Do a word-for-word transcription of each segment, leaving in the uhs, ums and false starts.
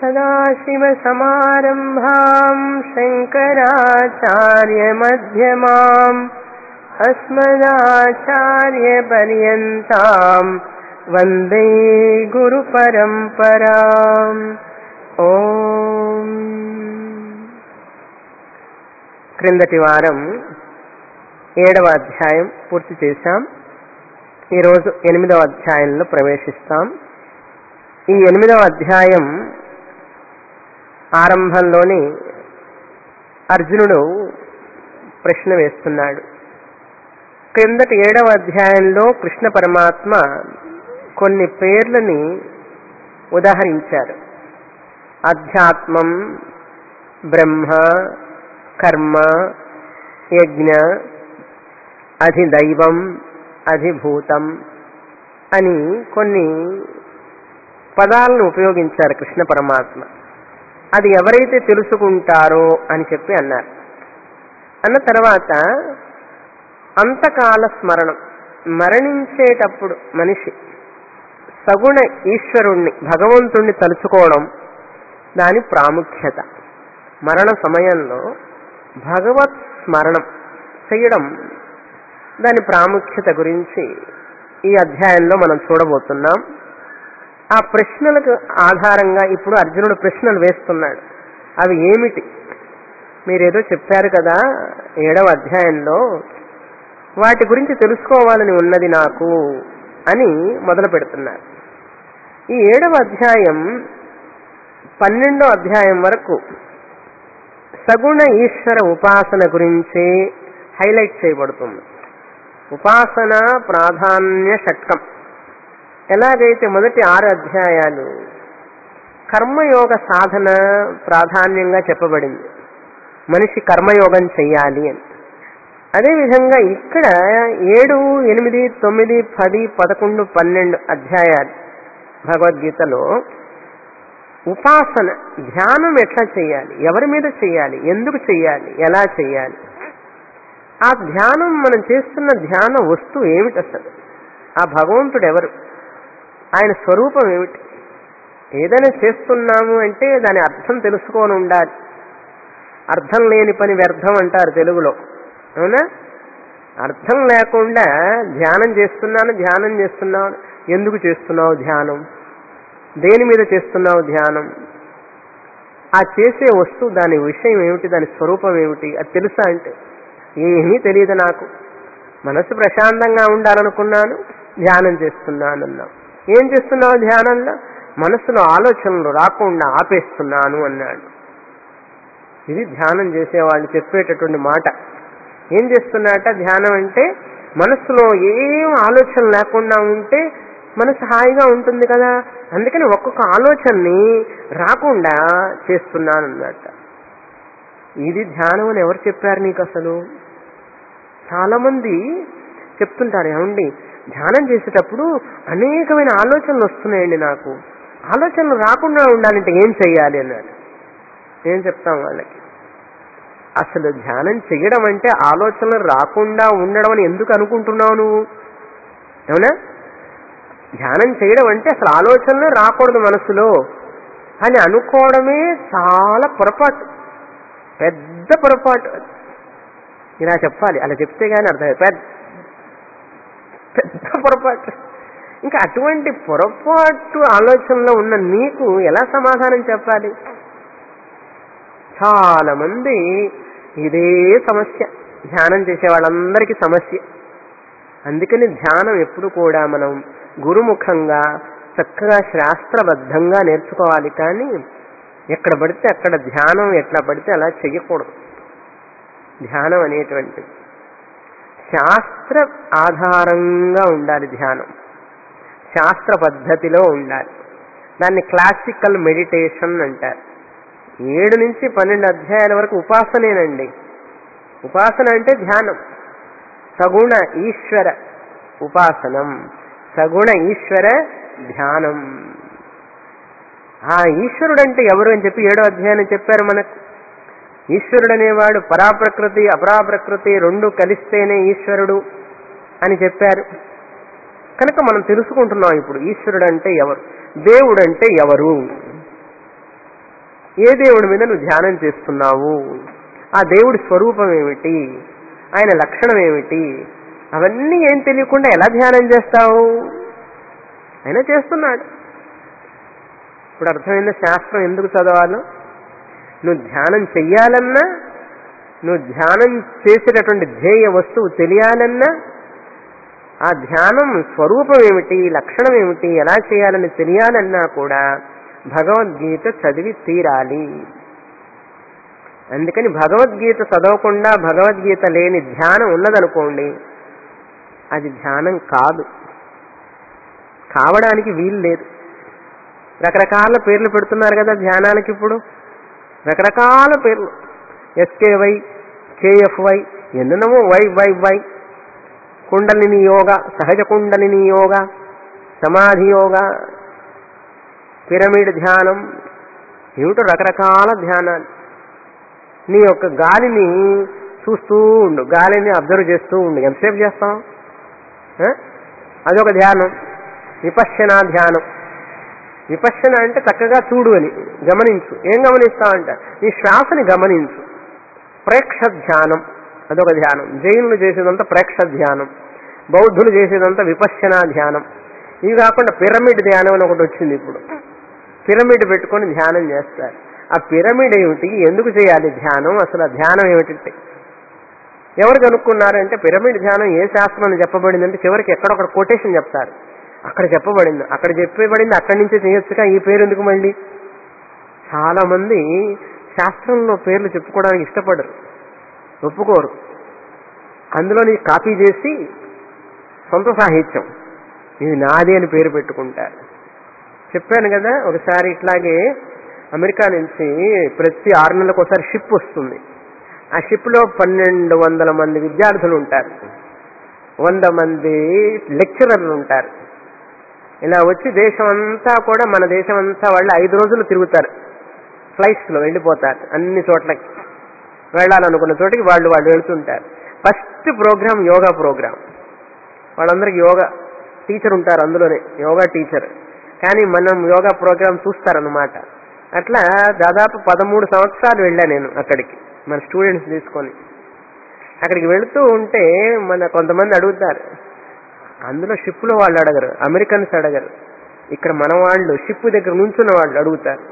सदाशिवसमारम्भाम् शङ्कराचार्यमध्यमाम् अस्मदाचार्यपर्यन्ताम् वन्दे गुरुपरम्पराम्. ఓం. క్రిందటి వారం ఏడవ అధ్యాయం పూర్తి చేశాం. ఈరోజు ఎనిమిదవ అధ్యాయంలో ప్రవేశిస్తాం. ఈ ఎనిమిదవ అధ్యాయం ఆరంభంలోని అర్జునుడు ప్రశ్న వేస్తున్నాడు. క్రిందటి ఏడవ అధ్యాయంలో కృష్ణ పరమాత్మ కొన్ని పేర్లని ఉదాహరించారు. అధ్యాత్మం, బ్రహ్మ, కర్మ, యజ్ఞ, అధిదైవం, అధిభూతం అని కొన్ని పదాలను ఉపయోగించారు కృష్ణ పరమాత్మ. అది ఎవరైతే తెలుసుకుంటారో అని చెప్పి అన్నారు. అన్న తర్వాత అంతకాల స్మరణం, మరణించేటప్పుడు మనిషి సగుణ ఈశ్వరుణ్ణి భగవంతుణ్ణి తలుచుకోవడం దాని ప్రాముఖ్యత. మరణ సమయంలో భగవత్ స్మరణం చేయడం దాని ప్రాముఖ్యత గురించి ఈ అధ్యాయంలో మనం చూడబోతున్నాం. ఆ ప్రశ్నలకు ఆధారంగా ఇప్పుడు అర్జునుడు ప్రశ్నలు వేస్తున్నాడు. అవి ఏమిటి? మీరేదో చెప్పారు కదా ఏడవ అధ్యాయంలో, వాటి గురించి తెలుసుకోవాలని ఉన్నది నాకు అని మొదలు పెడుతున్నారు. ఈ ఏడవ అధ్యాయం పన్నెండో అధ్యాయం వరకు సగుణ ఈశ్వర ఉపాసన గురించి హైలైట్ చేయబడుతుంది. ఉపాసన ప్రాధాన్య షట్కం. ఎలాగైతే మొదటి ఆరు అధ్యాయాలు కర్మయోగ సాధన ప్రాధాన్యంగా చెప్పబడింది, మనిషి కర్మయోగం చెయ్యాలి అని. అదేవిధంగా ఇక్కడ ఏడు, ఎనిమిది, తొమ్మిది, పది, పదకొండు, పన్నెండు అధ్యాయాలు భగవద్గీతలో ఉపాసన, ధ్యానం ఎట్లా చేయాలి, ఎవరి మీద చేయాలి, ఎందుకు చేయాలి, ఎలా చేయాలి, ఆ ధ్యానం మనం చేస్తున్న ధ్యాన వస్తువు ఏమిటి, అసలు ఆ భగవంతుడు ఎవరు, ఆయన స్వరూపం ఏమిటి. ఏదైనా చేస్తున్నాము అంటే దాని అర్థం తెలుసుకొని ఉండాలి. అర్థం లేని పని వ్యర్థం అంటారు తెలుగులో, అవునా? అర్థం లేకుండా ధ్యానం చేస్తున్నాను ధ్యానం చేస్తున్నాను ఎందుకు చేస్తున్నావు ధ్యానం, దేని మీద చేస్తున్నావు ధ్యానం, ఆ చేసే వస్తువు దాని విషయం ఏమిటి, దాని స్వరూపం ఏమిటి, అది తెలుసా అంటే ఏమీ తెలియదు నాకు. మనసు ప్రశాంతంగా ఉండాలనుకున్నాను, ధ్యానం చేస్తున్నాను అన్నావు. ఏం చేస్తున్నావు ధ్యానంలో? మనసులో ఆలోచనలు రాకుండా ఆపేస్తున్నాను అన్నాడు. ఇది ధ్యానం చేసేవాళ్ళు చెప్పేటటువంటి మాట. ఏం చేస్తున్నట్ట ధ్యానం అంటే? మనస్సులో ఏం ఆలోచన లేకుండా ఉంటే మనసు హాయిగా ఉంటుంది కదా, అందుకని ఒక్కొక్క ఆలోచనని రాకుండా చేస్తున్నాను అన్నట్ట. ఇది ధ్యానం అని ఎవరు చెప్పారు నీకు అసలు? చాలా మంది చెప్తుంటారు, ఏమండి ధ్యానం చేసేటప్పుడు అనేకమైన ఆలోచనలు వస్తున్నాయండి నాకు, ఆలోచనలు రాకుండా ఉండాలంటే ఏం చెయ్యాలి అన్నాడు. ఏం చెప్తాం వాళ్ళకి? అసలు ధ్యానం చెయ్యడం అంటే ఆలోచనలు రాకుండా ఉండడం అని ఎందుకు అనుకుంటున్నావు నువ్వు? అవునా? ధ్యానం చేయడం అంటే అసలు ఆలోచనలు రాకూడదు మనసులో అని అనుకోవడమే చాలా పొరపాటు, పెద్ద పొరపాటు. ఇలా చెప్పాలి, అలా చెప్తే కానీ అర్థం పెద్ద పెద్ద పొరపాటు. ఇంకా అటువంటి పొరపాటు ఆలోచనలో ఉన్న నీకు ఎలా సమాధానం చెప్పాలి? చాలా మంది ఇదే సమస్య, ధ్యానం చేసే వాళ్ళందరికీ సమస్య. అందుకని ధ్యానం ఎప్పుడు కూడా మనం గురుముఖంగా చక్కగా శాస్త్రబద్ధంగా నేర్చుకోవాలి. కానీ ఎక్కడ పడితే అక్కడ ధ్యానం ఎట్లా పడితే అలా చెయ్యకూడదు. ధ్యానం అనేటువంటిది శాస్త్ర ఆధారంగా ఉండాలి. ధ్యానం శాస్త్ర పద్ధతిలో ఉండాలి. దాన్ని క్లాసికల్ మెడిటేషన్ అంటారు. ఏడు నుంచి పన్నెండు అధ్యాయాల వరకు ఉపాసనేనండి. ఉపాసన అంటే ధ్యానం, సగుణ ఈశ్వర ఉపాసనం, సగుణ ఈశ్వర ధ్యానం. ఆ ఈశ్వరుడు అంటే ఎవరు అని చెప్పి ఏడో అధ్యాయం చెప్పారు మనకు. ఈశ్వరుడు అనేవాడు పరాప్రకృతి అపరాప్రకృతి రెండు కలిస్తేనే ఈశ్వరుడు అని చెప్పారు. కనుక మనం తెలుసుకుంటున్నాం ఇప్పుడు ఈశ్వరుడు అంటే ఎవరు, దేవుడు అంటే ఎవరు. ఏ దేవుడి మీద నువ్వు ధ్యానం చేస్తున్నావు, ఆ దేవుడి స్వరూపం ఏమిటి, ఆయన లక్షణం ఏమిటి, అవన్నీ ఏం తెలియకుండా ఎలా ధ్యానం చేస్తావు? ఆయన చేస్తున్నాడు. ఇప్పుడు అర్థమైందా శాస్త్రం ఎందుకు చదవాలో? నువ్వు ధ్యానం చెయ్యాలన్నా, నువ్వు ధ్యానం చేసేటటువంటి ధ్యేయ వస్తువు తెలియాలన్నా, ఆ ధ్యానం స్వరూపం ఏమిటి, లక్షణం ఏమిటి, ఎలా చేయాలని తెలియాలన్నా కూడా భగవద్గీత చదివి తీరాలి. అందుకని భగవద్గీత చదవకుండా భగవద్గీత లేని ధ్యానం ఉన్నదనుకోండి, అది ధ్యానం కాదు, కావడానికి వీలు లేదు. రకరకాల పేర్లు పెడుతున్నారు కదా ధ్యానానికి. ఇప్పుడు రకరకాల పేర్లు, ఎస్కేవై, కేఎఫ్వై, ఎన్నెన్నమో వై వై వై కుండలిని యోగ, సహజ కుండలిని యోగ, సమాధి యోగ, పిరమిడ్ ధ్యానం, ఏమిటో రకరకాల ధ్యానాలు. నీ యొక్క గాలిని చూస్తూ ఉండు, గాలిని అబ్జర్వ్ చేస్తూ ఉండు. ఎంతసేపు చేస్తాం? అదొక ధ్యానం. విపశ్యనా ధ్యానం. విపశ్యన అంటే చక్కగా చూడు అని, గమనించు. ఏం గమనిస్తావంట? నీ శ్వాసని గమనించు. ప్రేక్ష ధ్యానం అదొక ధ్యానం. జైనులు చేసేదంతా ప్రేక్ష ధ్యానం, బౌద్ధులు చేసేదంతా విపశ్యనా ధ్యానం. ఇవి కాకుండా పిరమిడ్ ధ్యానం అని ఒకటి వచ్చింది. ఇప్పుడు పిరమిడ్ పెట్టుకొని ధ్యానం చేస్తారు. ఆ పిరమిడ్ ఏమిటి, ఎందుకు చేయాలి ధ్యానం, అసలు ఆ ధ్యానం ఏమిటంటే ఎవరు కనుక్కున్నారంటే పిరమిడ్ ధ్యానం ఏ శాస్త్రంలో చెప్పబడిందంటే చివరికి ఎక్కడొక్కడ కొటేషన్ చెప్తారు. అక్కడ చెప్పబడింది, అక్కడ చెప్పబడింది, అక్కడి నుంచే చేయొచ్చుగా, ఈ పేరు ఎందుకు మళ్ళీ? చాలా మంది శాస్త్రంలో పేర్లు చెప్పుకోవడానికి ఇష్టపడరు, ఒప్పుకోరు. అందులోని కాపీ చేసి సొంత సాహిత్యం, ఇది నాది అని పేరు పెట్టుకుంటారు. చెప్పాను కదా ఒకసారి ఇట్లాగే అమెరికా నుంచి ప్రతి ఆరు నెలలకు ఒకసారి షిప్ వస్తుంది. ఆ షిప్లో పన్నెండు వందల మంది విద్యార్థులు ఉంటారు, వంద మంది లెక్చరర్లు ఉంటారు. ఇలా వచ్చి దేశం అంతా కూడా, మన దేశం అంతా వాళ్ళు ఐదు రోజులు తిరుగుతారు, ఫ్లైట్స్లో వెళ్ళిపోతారు. అన్ని చోట్లకి వెళ్ళాలనుకున్న చోటికి వాళ్ళు వాళ్ళు వెళ్తుంటారు. First program yoga program. వాళ్ళందరికీ యోగా టీచర్ ఉంటారు, అందులోనే యోగా టీచర్. కానీ మనం యోగా ప్రోగ్రామ్ చూస్తారన్నమాట. అట్లా దాదాపు పదమూడు సంవత్సరాలు వెళ్ళా నేను అక్కడికి, మన స్టూడెంట్స్ తీసుకొని. అక్కడికి వెళుతూ ఉంటే మన కొంతమంది అడుగుతారు, అందులో షిప్లో వాళ్ళు అడగరు, అమెరికన్స్ అడగరు, ఇక్కడ మన వాళ్ళు షిప్ దగ్గర నుంచున్న వాళ్ళు అడుగుతారు.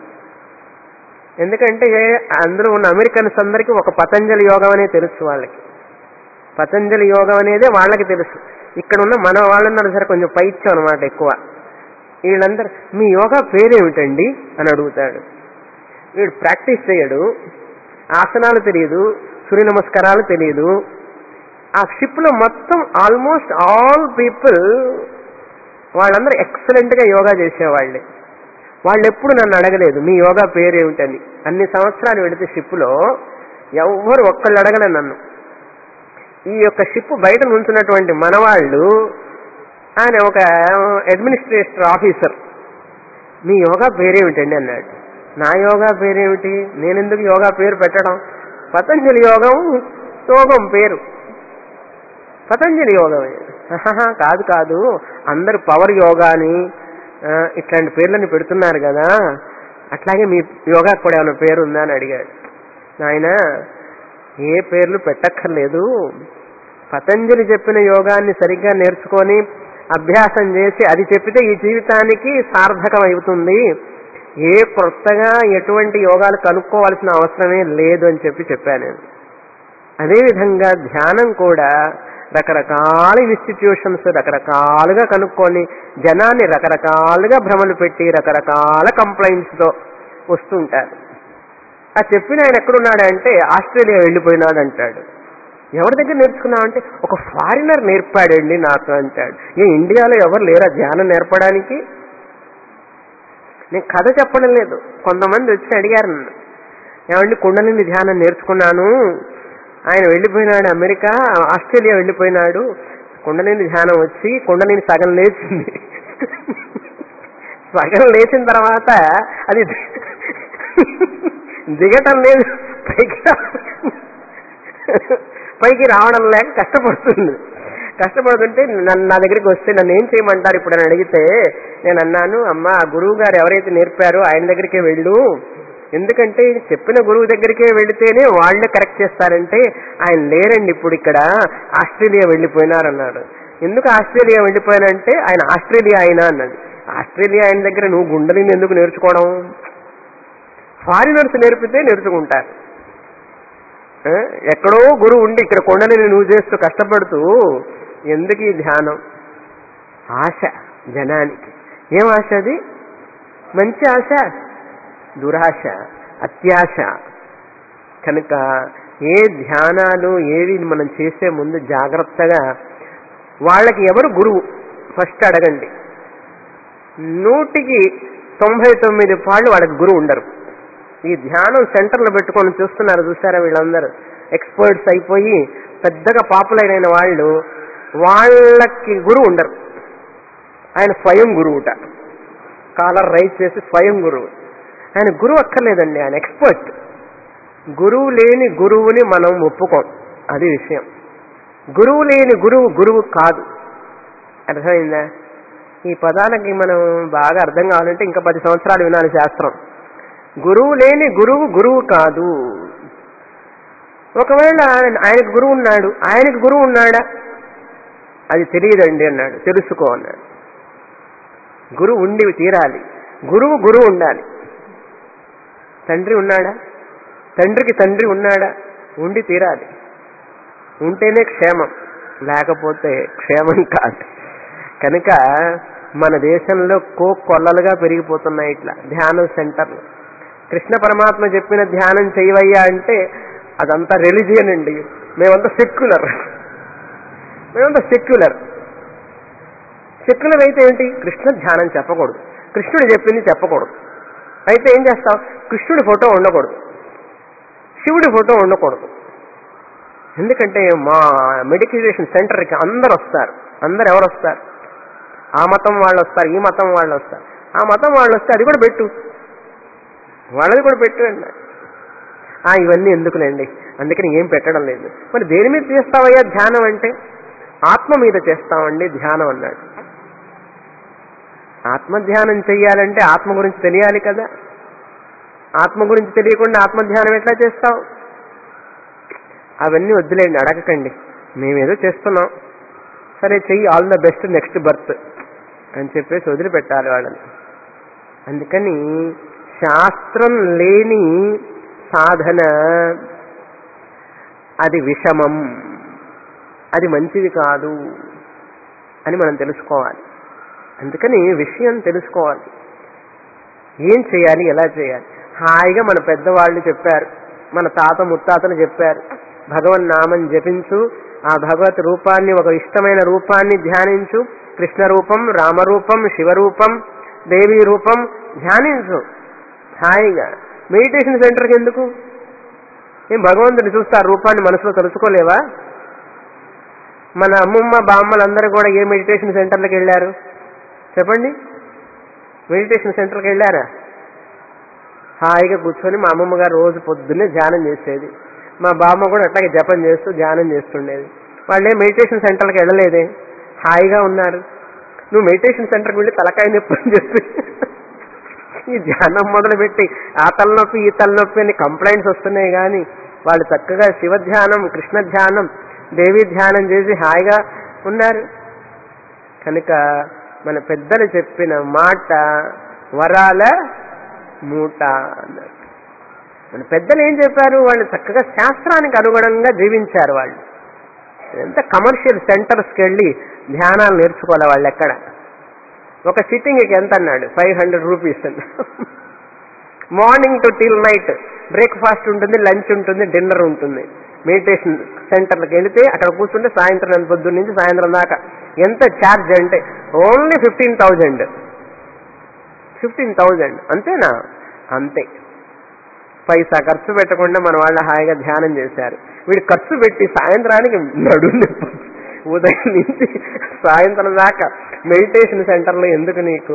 ఎందుకంటే అందులో ఉన్న అమెరికన్స్ అందరికీ ఒక పతంజలి యోగం అనేది తెలుసు. వాళ్ళకి పతంజలి యోగం అనేదే వాళ్ళకి తెలుసు. ఇక్కడ ఉన్న మన వాళ్ళన్నారు సరే కొంచెం పైత్యం అనమాట ఎక్కువ. వీళ్ళందరూ మీ యోగా పేరేమిటండి అని అడుగుతాడు. వీడు ప్రాక్టీస్ చేయడు, ఆసనాలు తెలియదు, సూర్య నమస్కారాలు తెలియదు. ఆ షిప్లో మొత్తం ఆల్మోస్ట్ ఆల్ పీపుల్ వాళ్ళందరూ ఎక్సలెంట్గా యోగా చేసేవాళ్ళే. వాళ్ళు ఎప్పుడు నన్ను అడగలేదు మీ యోగా పేరేమిటని. అన్ని సంవత్సరాలు వెళితే షిప్లో ఎవ్వరు ఒక్కళ్ళు అడగలేదు నన్ను. ఈ యొక్క షిప్ బయట నుంచున్నటువంటి మనవాళ్ళు, ఆయన ఒక అడ్మినిస్ట్రేటర్ ఆఫీసర్, మీ యోగా పేరేమిటండి అన్నాడు. నా యోగా పేరేమిటి, నేనెందుకు యోగా పేరు పెట్టడం, పతంజలి యోగం యోగం పేరు పతంజలి యోగమే. కాదు కాదు అందరు పవర్ యోగా అని ఇట్లాంటి పేర్లని పెడుతున్నారు కదా, అట్లాగే మీ యోగా కూడా ఏమైనా పేరు ఉందా అని అడిగాడు. ఆయన ఏ పేర్లు పెట్టక్కర్లేదు, పతంజలి చెప్పిన యోగాన్ని సరిగ్గా నేర్చుకొని అభ్యాసం చేసి అది చెప్పితే ఈ జీవితానికి సార్థకం అవుతుంది, ఏ కొత్తగా ఎటువంటి యోగాలు కనుక్కోవాల్సిన అవసరమే లేదు అని చెప్పి చెప్పాను నేను. అదేవిధంగా ధ్యానం కూడా రకరకాల ఇన్స్టిట్యూషన్స్ రకరకాలుగా కనుక్కొని జనాన్ని రకరకాలుగా భ్రమలు పెట్టి రకరకాల కంప్లైంట్స్తో వస్తుంటారు. ఆ చెప్పిన ఆయన ఎక్కడున్నాడంటే ఆస్ట్రేలియా వెళ్ళిపోయినాడు అంటాడు. ఎవరి దగ్గర నేర్చుకున్నామంటే ఒక ఫారినర్ నేర్పాడండి నాకు అంటాడు. ఏ ఇండియాలో ఎవరు లేరా ధ్యానం నేర్పడానికి? నేను కథ చెప్పడం లేదు, కొంతమంది వచ్చి అడిగారు నన్ను, ఏమండి కుండలిని ధ్యానం నేర్చుకున్నాను, ఆయన వెళ్ళిపోయినాడు అమెరికా, ఆస్ట్రేలియా వెళ్ళిపోయినాడు, కుండలిని ధ్యానం వచ్చి కుండలిని సగం లేచింది, సగం లేచిన తర్వాత అది దిగటం లేదు, పైకి పైకి రావడం లేక కష్టపడుతుంది. కష్టపడుతుంటే నన్ను నా దగ్గరికి వస్తే నన్ను ఏం చేయమంటారు ఇప్పుడు అని అడిగితే నేను అన్నాను, అమ్మ గురువు గారు ఎవరైతే నేర్పారో ఆయన దగ్గరికే వెళ్ళు, ఎందుకంటే చెప్పిన గురువు దగ్గరికే వెళితేనే వాళ్ళే కరెక్ట్ చేస్తారంటే ఆయన లేరండి ఇప్పుడు ఇక్కడ, ఆస్ట్రేలియా వెళ్ళిపోయినారన్నాడు. ఎందుకు ఆస్ట్రేలియా వెళ్ళిపోయానంటే ఆయన ఆస్ట్రేలియా అయినా అన్నది. ఆస్ట్రేలియా ఆయన దగ్గర నువ్వు గుండెని ఎందుకు నేర్చుకోవడం? ఫారినర్స్ నేర్పితే నేర్చుకుంటారు. ఎక్కడో గురువు ఉండి ఇక్కడ కొండని నువ్వు చేస్తూ కష్టపడుతూ ఎందుకు ఈ ధ్యానం? ఆశ జనానికి. ఏం ఆశ అది? మంచి ఆశ, దురాశ, అత్యాశ. కనుక ఏ ధ్యానాలు ఏవి మనం చేసే ముందు జాగ్రత్తగా వాళ్ళకి ఎవరు గురువు ఫస్ట్ అడగండి. నూటికి తొంభై తొమ్మిది పాళ్ళు వాళ్ళకి గురువు ఉండరు. ఈ ధ్యానం సెంటర్లో పెట్టుకొని చూస్తున్నారు చూసారా, వీళ్ళందరూ ఎక్స్పర్ట్స్ అయిపోయి పెద్దగా పాపులర్ అయిన వాళ్ళు, వాళ్ళకి గురువు ఉండరు. ఆయన స్వయం గురువుట, కాలర్ రైజ్ చేసి స్వయం గురువు. ఆయన గురువు అక్కర్లేదండి, ఆయన ఎక్స్పర్ట్. గురువు లేని గురువుని మనం ఒప్పుకోం, అది విషయం. గురువు లేని గురువు గురువు కాదు. అర్థమైందా? ఈ పదాలకి మనం బాగా అర్థం కావాలంటే ఇంకా పది సంవత్సరాలు వినాలి శాస్త్రం. గురువు లేని గురువు గురువు కాదు. ఒకవేళ ఆయనకు గురువు ఉన్నాడు, ఆయనకు గురువు ఉన్నాడా అది తెలియదండి అన్నాడు. తెలుసుకో అన్నాడు. గురువు ఉండి తీరాలి. గురువు గురువు ఉండాలి. తండ్రి ఉన్నాడా? తండ్రికి తండ్రి ఉన్నాడా? ఉండి తీరాలి. ఉంటేనే క్షేమం, లేకపోతే క్షేమం కాదు. కనుక మన దేశంలో కోకొల్లలుగా పెరిగిపోతున్నాయి ఇట్లా ధ్యానం సెంటర్లు. కృష్ణ పరమాత్మ చెప్పిన ధ్యానం చేయవయ్యా అంటే అదంతా రిలీజియన్ అండి. మేమంతా సెక్యులర్, మేమంతా సెక్యులర్. సెక్యులర్ అయితే ఏంటి? కృష్ణ ధ్యానం చెప్పకూడదు, కృష్ణుడు చెప్పింది చెప్పకూడదు. అయితే ఏం చేస్తావు? కృష్ణుడి ఫోటో ఉండకూడదు, శివుడి ఫోటో ఉండకూడదు. ఎందుకంటే మా మెడిటేషన్ సెంటర్కి అందరు వస్తారు. అందరు ఎవరు వస్తారు? ఆ మతం వాళ్ళు వస్తారు, ఈ మతం వాళ్ళు వస్తారు. ఆ మతం వాళ్ళు వస్తే అది కూడా పెట్టు, వాళ్ళది కూడా పెట్టు అన్నారు. ఇవన్నీ ఎందుకులేండి, అందుకని ఏం పెట్టడం లేదు. మరి దేని మీద చేస్తావయ్యా ధ్యానం అంటే? ఆత్మ మీద చేస్తామండి ధ్యానం అన్నాడు. ఆత్మధ్యానం చెయ్యాలంటే ఆత్మ గురించి తెలియాలి కదా. ఆత్మ గురించి తెలియకుండా ఆత్మధ్యానం ఎట్లా చేస్తావు? అవన్నీ వద్దులేండి, అడగకండి, మేమేదో చేస్తున్నాం, సరే చెయ్యి, all the best, next birth అని చెప్పేసి వదిలిపెట్టాలి వాళ్ళని. అందుకని శాస్త్రం లేని సాధన అది విషమం, అది మంచిది కాదు అని మనం తెలుసుకోవాలి. అందుకని విషయం తెలుసుకోవాలి, ఏం చేయాలి, ఎలా చేయాలి. హాయిగా మన పెద్దవాళ్ళు చెప్పారు, మన తాత ముత్తాతలు చెప్పారు, భగవన్ నామం జపించు, ఆ భగవత్ రూపాన్ని, ఒక ఇష్టమైన రూపాన్ని ధ్యానించు. కృష్ణ రూపం, రామరూపం, శివరూపం, దేవీ రూపం ధ్యానించు హాయిగా. మెడిటేషన్ సెంటర్కి ఎందుకు? ఏం భగవంతుని చూస్తే ఆ రూపాన్ని మనసులో తెలుసుకోలేవా? మన అమ్మమ్మ బామ్మలందరూ కూడా ఏ మెడిటేషన్ సెంటర్లకు వెళ్ళారు చెప్పండి? మెడిటేషన్ సెంటర్కి వెళ్ళారా? హాయిగా కూర్చొని మా అమ్మమ్మ గారు రోజు పొద్దున్నే ధ్యానం చేసేది, మా బామ్మ కూడా అట్లాగే జపం చేస్తూ ధ్యానం చేస్తుండేది. వాళ్ళే మెడిటేషన్ సెంటర్కి వెళ్ళలేదే, హాయిగా ఉన్నారు. నువ్వు మెడిటేషన్ సెంటర్కి వెళ్ళి తలకాయ నొప్పి అని చెప్పి ఈ ధ్యానం మొదలుపెట్టి ఆ తలనొప్పి ఈ తలనొప్పి అని కంప్లైంట్స్ వస్తున్నాయి. కానీ వాళ్ళు చక్కగా శివ ధ్యానం, కృష్ణ ధ్యానం, దేవీ ధ్యానం చేసి హాయిగా ఉన్నారు. కనుక మన పెద్దలు చెప్పిన మాట వరాల మూట అన్నారు. మన పెద్దలు ఏం చెప్పారు? వాళ్ళు చక్కగా శాస్త్రానికి అనుగుణంగా జీవించారు. వాళ్ళు ఎంత కమర్షియల్ సెంటర్స్కి వెళ్ళి ధ్యానాలు నేర్చుకోవాలి వాళ్ళు. ఎక్కడ ఒక సిట్టింగ్కి ఎంత అన్నాడు? ఫైవ్ హండ్రెడ్ రూపీస్ అన్న. Morning to till night breakfast ఉంటుంది, లంచ్ ఉంటుంది, డిన్నర్ ఉంటుంది. మెడిటేషన్ సెంటర్లకు వెళితే అక్కడ కూర్చుంటే సాయంత్రం పొద్దున్న నుంచి సాయంత్రం దాకా ఎంత ఛార్జ్ అంటే only fifteen thousand fifteen thousand అంతేనా? అంతే. పైసా ఖర్చు పెట్టకుండా మన వాళ్ళు హాయిగా ధ్యానం చేశారు. వీడు ఖర్చు పెట్టి సాయంత్రానికి నడుము ఉదయం నుంచి సాయంత్రం దాకా మెడిటేషన్ సెంటర్లో ఎందుకు నీకు?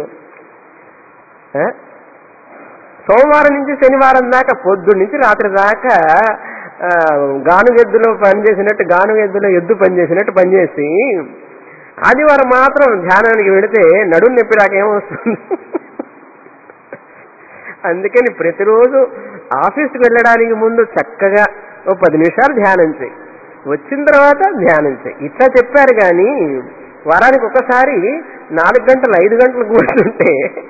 సోమవారం నుంచి శనివారం దాకా పొద్దున్న నుంచి రాత్రి దాకా గానుగెద్దులో పనిచేసినట్టు గానుగెద్దులో ఎద్దు పనిచేసినట్టు పనిచేసి ఆదివారం మాత్రం ధ్యానానికి వెళితే నడుము నొప్పి రాకేమొస్తుంది? అందుకని ప్రతిరోజు ఆఫీస్కి వెళ్ళడానికి ముందు చక్కగా ఓ పది నిమిషాలు ధ్యానం చేయి, వచ్చిన తర్వాత ధ్యానం చేయి. ఇట్లా చెప్పారు కానీ వారానికి ఒకసారి నాలుగు గంటలు ఐదు గంటలు కూర్చుంటే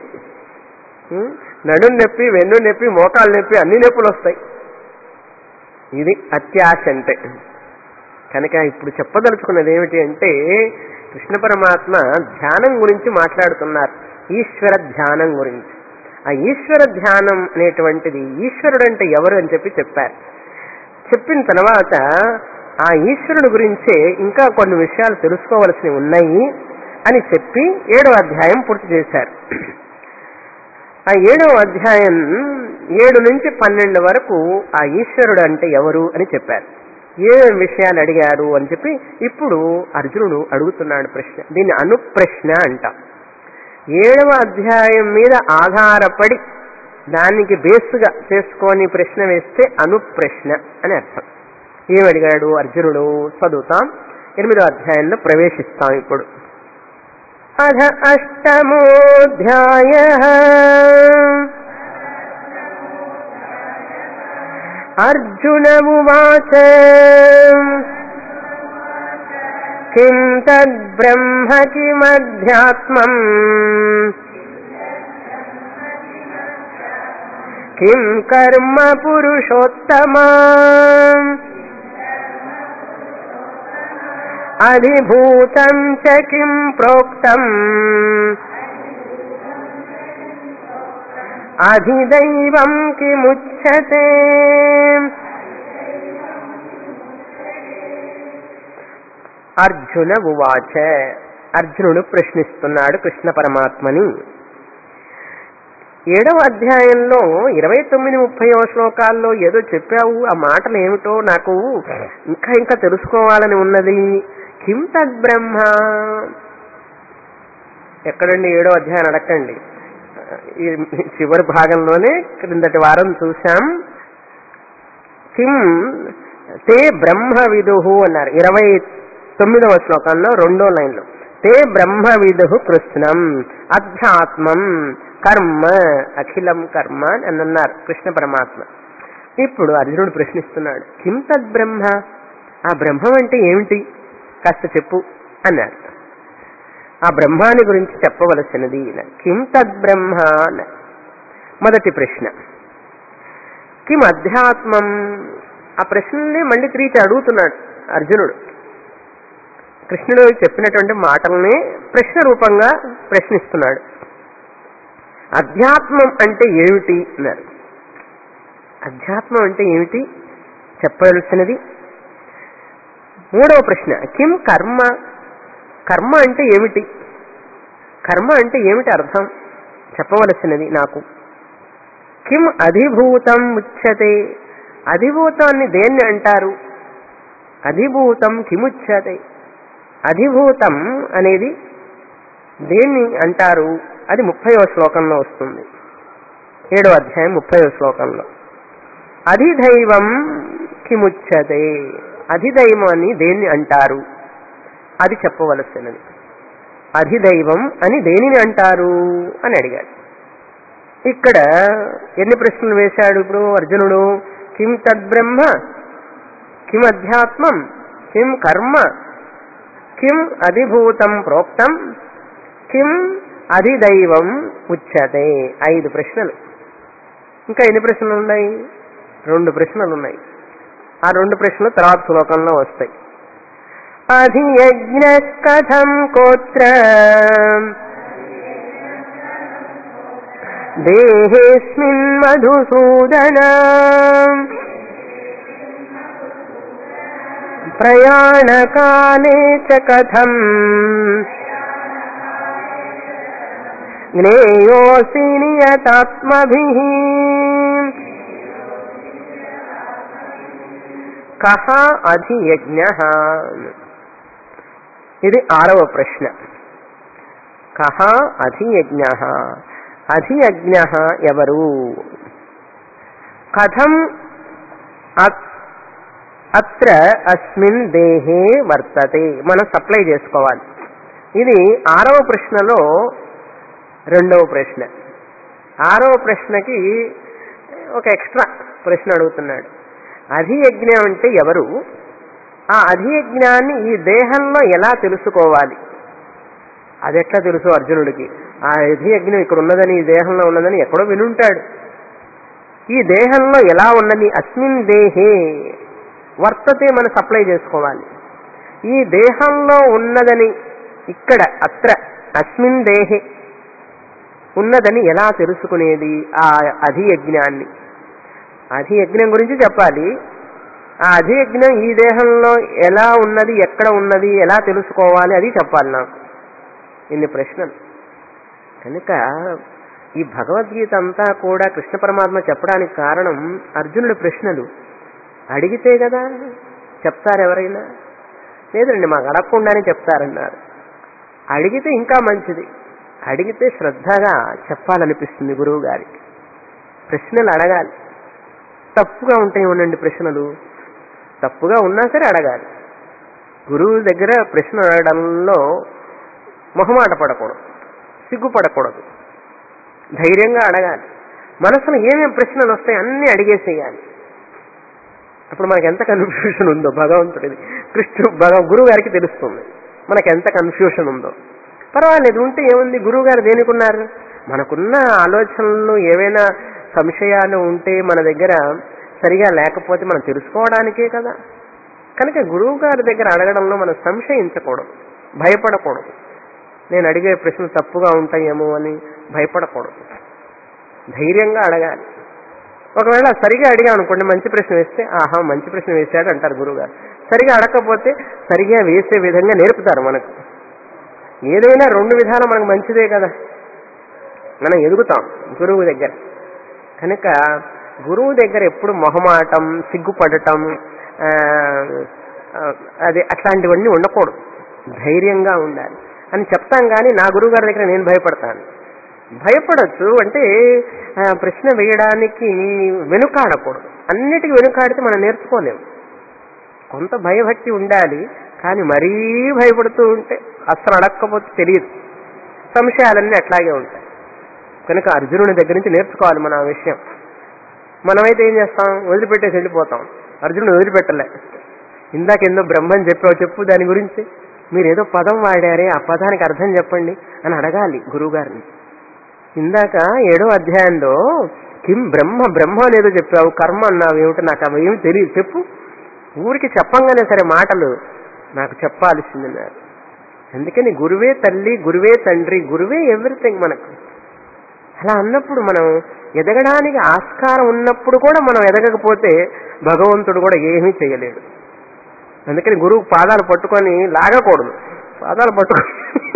నడుం నొప్పి, వెన్ను నొప్పి, మోకాలు నొప్పి, అన్ని నొప్పులు వస్తాయి. ఇది అత్యాశ అంటే. కనుక ఇప్పుడు చెప్పదలుచుకున్నది ఏమిటి అంటే కృష్ణ పరమాత్మ ధ్యానం గురించి మాట్లాడుతున్నారు, ఈశ్వర ధ్యానం గురించి. ఆ ఈశ్వర ధ్యానం అనేటువంటిది ఈశ్వరుడు అంటే ఎవరు అని చెప్పి చెప్పారు. చెప్పిన తర్వాత ఆ ఈశ్వరుడు గురించే ఇంకా కొన్ని విషయాలు తెలుసుకోవలసినవి ఉన్నాయి అని చెప్పి ఏడవ అధ్యాయం పూర్తి చేశారు. ఆ ఏడవ అధ్యాయం ఏడు నుంచి పన్నెండు వరకు ఆ ఈశ్వరుడు అంటే ఎవరు అని చెప్పారు. ఏ విషయాలు అడిగారు అని చెప్పి ఇప్పుడు అర్జునుడు అడుగుతున్నాడు ప్రశ్న. దీన్ని అనుప్రశ్న అంటాం. ఏడవ అధ్యాయం మీద ఆధారపడి దానికి బేస్గా చేసుకొని ప్రశ్న వేస్తే అనుప్రశ్న అని అర్థం. ఏమడిగాడు అర్జునుడు చదువుతాం. ఎనిమిదో అధ్యాయంలో ప్రవేశిస్తాం ఇప్పుడు. అథ అష్టమోऽధ్యాయః అర్జున ఉవాచ కిం తద్బ్రహ్మ కిమధ్యాత్మం కిం కర్మ పురుషోత్తమా అధిభూతం చ కిం ప్రోక్తం అధిదైవం కిముచ్యతే. అర్జున ఉవాచ, అర్జునుడు ప్రశ్నిస్తున్నాడు కృష్ణ పరమాత్మని. ఏడవ అధ్యాయంలో ఇరవై తొమ్మిది ముప్పైవ శ్లోకాల్లో ఏదో చెప్పావు, ఆ మాటలు ఏమిటో నాకు ఇంకా ఇంకా తెలుసుకోవాలని ఉన్నది. కిం తద్బ్రహ్మ, ఎక్కడండి ఏడో అధ్యాయం అడగండి. ఈ చివరి భాగంలోనే క్రిందటి వారం చూశాం. కిం తే బ్రహ్మ విదుహు అన్నారు ఇరవై తొమ్మిదవ శ్లోకంలో రెండో లైన్లో. తే బ్రహ్మ విదుహు కృష్ణం అధ్యాత్మం కర్మ అఖిలం కర్మ అని అన్నారు కృష్ణ పరమాత్మ. ఇప్పుడు అర్జునుడు ప్రశ్నిస్తున్నాడు, కిం తద్బ్రహ్మ, ఆ బ్రహ్మం అంటే ఏమిటి కాస్త చెప్పు అన్నారు. ఆ బ్రహ్మాన్ని గురించి చెప్పవలసినది. కిం తద్బ్రహ్మ. మొదటి ప్రశ్న కిం అధ్యాత్మం. ఆ ప్రశ్ననే మళ్ళీ తిరిగి అడుగుతున్నాడు అర్జునుడు. కృష్ణుడు చెప్పినటువంటి మాటలనే ప్రశ్న రూపంగా ప్రశ్నిస్తున్నాడు. అధ్యాత్మం అంటే ఏమిటి అన్నారు. అధ్యాత్మం అంటే ఏమిటి చెప్పవలసినది. మూడవ ప్రశ్న కిం కర్మ, కర్మ అంటే ఏమిటి, కర్మ అంటే ఏమిటి అర్థం చెప్పవలసినది నాకు. కిం అధిభూతం ఉచ్యతే, అధిభూతాన్ని దేన్ని అంటారు, అధిభూతం కిముచ్యతే, అధిభూతం అనేది దేన్ని అంటారు, అది ముప్పైవ శ్లోకంలో వస్తుంది. ఏడవ అధ్యాయం ముప్పైవ శ్లోకంలో. అధిదైవం కిముచ్యతే, అధిదైవం అని దేన్ని అంటారు అది చెప్పవలసినది. అధిదైవం అని దేనిని అంటారు అని అడిగాడు. ఇక్కడ ఎన్ని ప్రశ్నలు వేశాడు ఇప్పుడు అర్జునుడు. కిం తద్బ్రహ్మ, కిం అధ్యాత్మం, కిం కర్మ, కిం అధిభూతం ప్రోక్తం, కిం అధిదైవం ఉచ్యతే. ఐదు ప్రశ్నలు. ఇంకా ఎన్ని ప్రశ్నలు ఉన్నాయి? రెండు ప్రశ్నలు ఉన్నాయి. ఆ రెండు ప్రశ్నలు తర్వాత శ్లోకంలో వస్తాయి. అధియజ్ఞ కథం కోత్ర దేహేస్మిన్ మధుసూదన ప్రయాణకాలే చ కథం జ్ఞేయోసి నియతాత్మభిః కః అధియజ్ఞః. ఇది ఆరవ ప్రశ్న. కః అధియజ్ఞః, అధియజ్ఞః ఎవరు, కథం అత్ర అస్మిన్ దేహే వర్తతే. మనం సప్లై చేసుకోవాలి. ఇది ఆరవ ప్రశ్నలో రెండవ ప్రశ్న. ఆరో ప్రశ్నకి ఒక ఎక్స్ట్రా ప్రశ్న అడుగుతున్నాడు. అధియజ్ఞం అంటే ఎవరు? ఆ అధియజ్ఞాన్ని ఈ దేహంలో ఎలా తెలుసుకోవాలి? అది ఎట్లా తెలుసు అర్జునుడికి? ఆ అధియజ్ఞం ఇక్కడ ఉన్నదని, ఈ దేహంలో ఉన్నదని ఎక్కడో వినుంటాడు. ఈ దేహంలో ఎలా ఉన్నది? అస్మిన్ దేహే వర్తతే మనం సప్లై చేసుకోవాలి. ఈ దేహంలో ఉన్నదని ఇక్కడ అత్ర అస్మిన్ దేహే ఉన్నదని ఎలా తెలుసుకునేది? ఆ అధియజ్ఞాన్ని, అధియజ్ఞం గురించి చెప్పాలి. ఆ అధియజ్ఞం ఈ దేహంలో ఎలా ఉన్నది, ఎక్కడ ఉన్నది, ఎలా తెలుసుకోవాలి, అది చెప్పాలి నాకు. ఇన్ని ప్రశ్నలు. కనుక ఈ భగవద్గీత అంతా కూడా కృష్ణ పరమాత్మ చెప్పడానికి కారణం అర్జునుడి ప్రశ్నలు. అడిగితే కదా చెప్తారు ఎవరైనా. లేదండి మాకు అడగకుండానే చెప్తారన్నారు. అడిగితే ఇంకా మంచిది. అడిగితే శ్రద్ధగా చెప్పాలనిపిస్తుంది గురువు గారికి. ప్రశ్నలు అడగాలి. తప్పుగా ఉంటాయి ఉండండి ప్రశ్నలు, తప్పుగా ఉన్నా సరే అడగాలి. గురువు దగ్గర ప్రశ్న అడగడంలో మొహమాట పడకూడదు, సిగ్గుపడకూడదు, ధైర్యంగా అడగాలి. మనసులో ఏమేమి ప్రశ్నలు వస్తాయి అన్నీ అడిగేసేయాలి. అప్పుడు మనకు ఎంత కన్ఫ్యూషన్ ఉందో భగవంతుడిది, కృష్ణుడు భగవ గురువు గారికి తెలుస్తుంది మనకు ఎంత కన్ఫ్యూషన్ ఉందో. పర్వాలేదు, ఉంటే ఏముంది, గురువు గారు దేనికున్నారు? మనకున్న ఆలోచనలు ఏవైనా సంశయాలు ఉంటే మన దగ్గర సరిగా లేకపోతే మనం తెలుసుకోవడానికే కదా. కనుక గురువు గారి దగ్గర అడగడంలో మనం సంశయించకూడదు, భయపడకూడదు. నేను అడిగే ప్రశ్నలు తప్పుగా ఉంటాయేమో అని భయపడకూడదు, ధైర్యంగా అడగాలి. ఒకవేళ సరిగా అడిగా అనుకోండి, మంచి ప్రశ్న వేస్తే ఆహా మంచి ప్రశ్న వేసాడు అంటారు గురువుగారు. సరిగా అడగకపోతే సరిగా వేసే విధంగా నేర్పుతారు మనకు. ఏదైనా రెండు విధాలు మనకు మంచిదే కదా, మనం ఎదుగుతాం గురువు దగ్గర. కనుక గురువు దగ్గర ఎప్పుడు మొహమాటం, సిగ్గుపడటం అది అట్లాంటివన్నీ ఉండకూడదు, ధైర్యంగా ఉండాలి అని చెప్తాం. కానీ నా గురువు గారి దగ్గర నేను భయపడతాను. భయపడచ్చు అంటే ప్రశ్న వేయడానికి వెనుకాడకూడదు. అన్నిటికీ వెనుకాడితే మనం నేర్చుకోలేము. కొంత భయభక్తి ఉండాలి, కానీ మరీ భయపడుతూ ఉంటే అస్సలు అడగకపోతే తెలియదు, సంశయాలన్నీ అట్లాగే ఉంటాయి. కనుక అర్జునుని దగ్గర నుంచి నేర్చుకోవాలి మనం ఆ విషయం. మనమైతే ఏం చేస్తాం, వదిలిపెట్టేసి వెళ్ళిపోతాం. అర్జునుడు వదిలిపెట్టలే. ఇందాక ఏందో బ్రహ్మని చెప్పావు, చెప్పు దాని గురించి, మీరు ఏదో పదం వాడారే ఆ పదానికి అర్థం చెప్పండి అని అడగాలి గురువుగారిని. ఇందాక ఏడో అధ్యాయంలో కిం బ్రహ్మ బ్రహ్మ అనేదో చెప్పావు, కర్మ అన్నావు, ఏమిటో నాకు అవి ఏమి తెలియదు, చెప్పు. ఊరికి చెప్పంగానే సరే మాటలు నాకు చెప్పాల్సిందన్నారు. అందుకని గురువే తల్లి, గురువే తండ్రి, గురువే ఎవ్రీథింగ్ మనకు. అలా అన్నప్పుడు మనం ఎదగడానికి ఆస్కారం ఉన్నప్పుడు కూడా మనం ఎదగకపోతే భగవంతుడు కూడా ఏమీ చేయలేడు. అందుకని గురువు పాదాలు పట్టుకొని లాగకూడదు, పాదాలు పట్టుకొని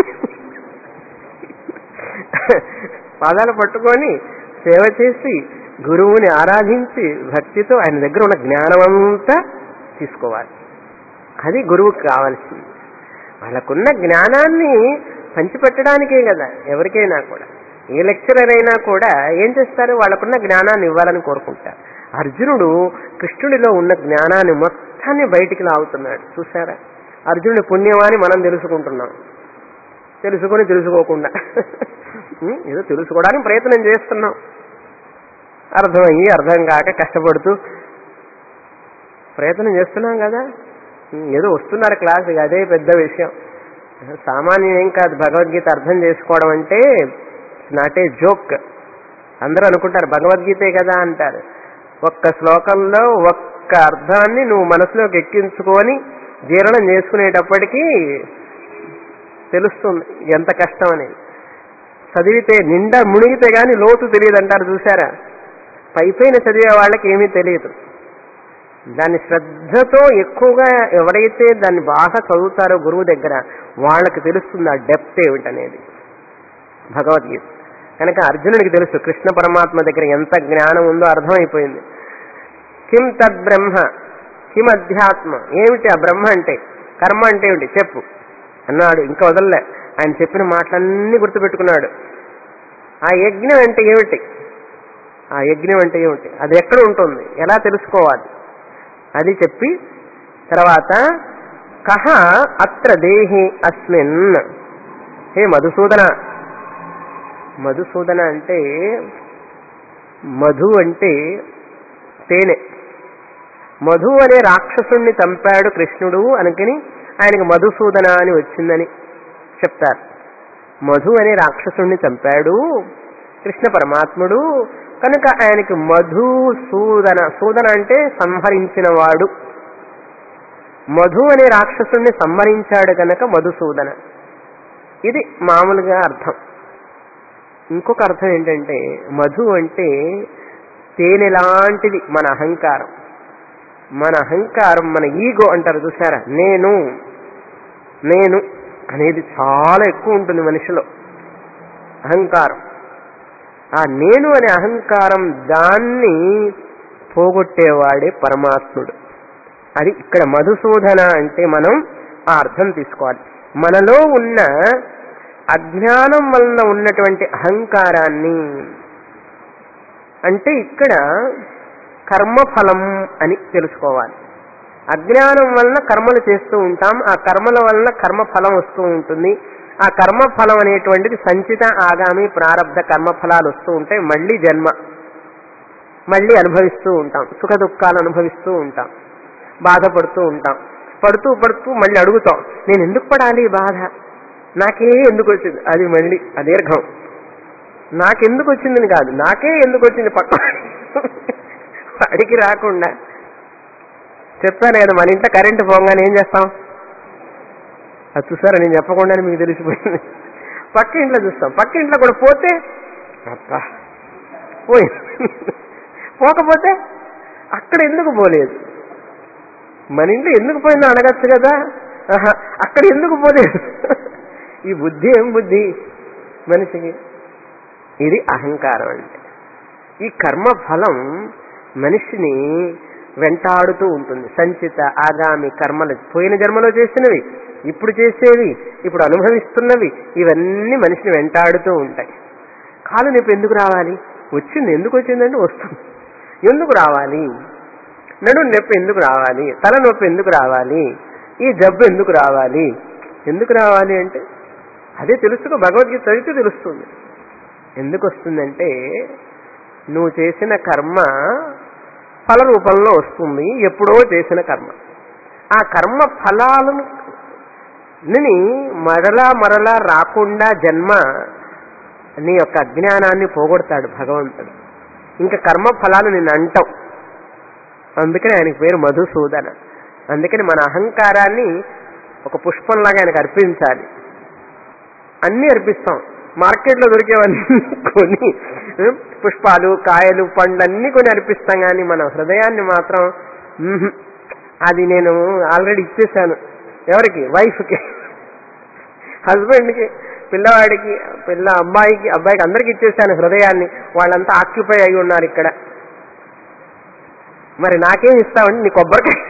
పాదాలు పట్టుకొని సేవ చేసి గురువుని ఆరాధించి భక్తితో ఆయన దగ్గర ఉన్న జ్ఞానమంతా తీసుకోవాలి. అది గురువుకి కావాల్సింది. వాళ్ళకున్న జ్ఞానాన్ని పంచిపెట్టడానికే కదా ఎవరికైనా కూడా. ఏ లెక్చరర్ అయినా కూడా ఏం చేస్తారు, వాళ్ళకున్న జ్ఞానాన్ని ఇవ్వాలని కోరుకుంటారు. అర్జునుడు కృష్ణుడిలో ఉన్న జ్ఞానాన్ని మొత్తాన్ని బయటికి లాగుతున్నాడు. చూసారా, అర్జునుడి పుణ్యమాని మనం తెలుసుకుంటున్నాం, తెలుసుకొని తెలుసుకోకుండా ఏదో తెలుసుకోవడానికి ప్రయత్నం చేస్తున్నాం, అర్థమయ్యి అర్థం కాక కష్టపడుతూ ప్రయత్నం చేస్తున్నాం కదా. ఏదో వస్తున్నారు క్లాస్, అదే పెద్ద విషయం, సామాన్యం ఏం కాదు. భగవద్గీత అర్థం చేసుకోవడం అంటే నాట్ ఏ జోక్. అందరూ అనుకుంటారు భగవద్గీతే కదా అంటారు. ఒక్క శ్లోకంలో ఒక్క అర్థాన్ని నువ్వు మనసులోకి ఎక్కించుకొని జీర్ణం చేసుకునేటప్పటికీ తెలుస్తుంది ఎంత కష్టం అనేది. చదివితే నిండా మునిగితే గాని లోతు తెలియదు అంటారు చూసారా. పైపైన చదివే వాళ్ళకి ఏమీ తెలియదు. దాన్ని శ్రద్ధతో ఎక్కువగా ఎవరైతే దాన్ని బాగా చదువుతారో గురువు దగ్గర వాళ్ళకి తెలుస్తుంది ఆ డెప్త్ ఏమిటనేది భగవద్గీత. కనుక అర్జునుడికి తెలుసు కృష్ణ పరమాత్మ దగ్గర ఎంత జ్ఞానం ఉందో అర్థమైపోయింది. కిం తద్ బ్రహ్మ, కిం అధ్యాత్మ, ఏమిటి ఆ బ్రహ్మ అంటే, కర్మ అంటే ఏమిటి చెప్పు అన్నాడు. ఇంకా వదలలే, ఆయన చెప్పిన మాటలన్నీ గుర్తుపెట్టుకున్నాడు. ఆ యజ్ఞం అంటే ఏమిటి, ఆ యజ్ఞం అంటే ఏమిటి, అది ఎక్కడ ఉంటుంది, ఎలా తెలుసుకోవాలి అది చెప్పి తర్వాత కహ అత్ర దేహి అస్మిన్, హే మధుసూదన. మధుసూదన అంటే మధు అంటే తేనె. మధు అనే రాక్షసుణ్ణి చంపాడు కృష్ణుడు అనుకుని ఆయనకి మధుసూదన అని వచ్చిందని చెప్తారు. మధు అనే రాక్షసుణ్ణి చంపాడు కృష్ణ పరమాత్ముడు కనుక ఆయనకి మధుసూదన, సూదన అంటే సంహరించిన వాడు. మధు అనే రాక్షసుణ్ణి సంహరించాడు కనుక మధుసూదన. ఇది మామూలుగా అర్థం. ఇంకొక అర్థం ఏంటంటే మధు అంటే తేనె లాంటిది మన అహంకారం. మన అహంకారం, మన ఈగో అంటారు చూసారా, నేను నేను అనేది చాలా ఎక్కువ ఉంటుంది మనిషిలో అహంకారం. ఆ నేను అనే అహంకారం దాన్ని పోగొట్టేవాడే పరమాత్ముడు. అది ఇక్కడ మధుసూదన అంటే మనం ఆ అర్థం తీసుకోవాలి. మనలో ఉన్న అజ్ఞానం వలన ఉన్నటువంటి అహంకారాన్ని, అంటే ఇక్కడ కర్మఫలం అని తెలుసుకోవాలి. అజ్ఞానం వలన కర్మలు చేస్తూ ఉంటాం, ఆ కర్మల వలన కర్మఫలం వస్తూ ఉంటుంది. ఆ కర్మఫలం అనేటువంటిది సంచిత ఆగామి ప్రారబ్ధ కర్మఫలాలు వస్తూ ఉంటాయి. మళ్ళీ జన్మ, మళ్ళీ అనుభవిస్తూ ఉంటాం, సుఖ దుఃఖాలు అనుభవిస్తూ ఉంటాం, బాధపడుతూ ఉంటాం. పడుతూ పడుతూ మళ్ళీ అడుగుతాం, నేను ఎందుకు పడాలి బాధ, నాకే ఎందుకు వచ్చింది, అది మళ్ళీ అదీర్ఘం. నాకెందుకు వచ్చిందని కాదు, నాకే ఎందుకు వచ్చింది పక్క వాడికి రాకుండా. చెప్పాను కదా, మన ఇంట్లో కరెంటు పోగానే ఏం చేస్తాం, అది చూసారా, నేను చెప్పకుండానే మీకు తెలిసిపోయింది. పక్క ఇంట్లో చూస్తాం, పక్క ఇంట్లో కూడా పోతే అబ్బా పోయింది, పోకపోతే అక్కడ ఎందుకు పోలేదు, మన ఇంట్లో ఎందుకు పోయిందో అడగచ్చు కదా, అక్కడ ఎందుకు పోలేదు. ఈ బుద్ధి ఏం బుద్ధి మనిషికి, ఇది అహంకారం. అంటే ఈ కర్మఫలం మనిషిని వెంటాడుతూ ఉంటుంది. సంచిత ఆగామి కర్మలు, పోయిన జన్మలో చేసినవి, ఇప్పుడు చేసేవి, ఇప్పుడు అనుభవిస్తున్నవి, ఇవన్నీ మనిషిని వెంటాడుతూ ఉంటాయి. కాలు నొప్పి ఎందుకు రావాలి, వచ్చింది, ఎందుకు వచ్చిందంటే వస్తుంది, ఎందుకు రావాలి, నడు నొప్పి ఎందుకు రావాలి, తల నొప్పి ఎందుకు రావాలి, ఈ జబ్బు ఎందుకు రావాలి, ఎందుకు రావాలి అంటే అదే తెలుసుకో, భగవద్గీత చదివితే తెలుస్తుంది. ఎందుకు వస్తుందంటే నువ్వు చేసిన కర్మ ఫల రూపంలో వస్తుంది, ఎప్పుడో చేసిన కర్మ. ఆ కర్మ ఫలాలను మరలా మరలా రాకుండా జన్మ నీ యొక్క అజ్ఞానాన్ని పోగొడతాడు భగవంతుడు. ఇంకా కర్మ ఫలాలు నిన్ను అంటావు. అందుకని ఆయనకి పేరు మధుసూదన. అందుకని మన అహంకారాన్ని ఒక పుష్పంలాగా ఆయనకు అర్పించాలి. అన్నీ అర్పిస్తాం, మార్కెట్లో దొరికేవన్నీ కొని, పుష్పాలు కాయలు పండ్లు అన్నీ కొని అర్పిస్తాం. కానీ మన హృదయాన్ని మాత్రం అది నేను ఆల్రెడీ ఇచ్చేసాను. ఎవరికి, వైఫ్కి, హస్బెండ్కి, పిల్లవాడికి, పిల్ల అబ్బాయికి, అబ్బాయికి అందరికి ఇచ్చేసాను హృదయాన్ని. వాళ్ళంతా ఆక్యుపై అయి ఉన్నారు ఇక్కడ. మరి నాకేం ఇస్తామండి, నీ కొబ్బరికాయ,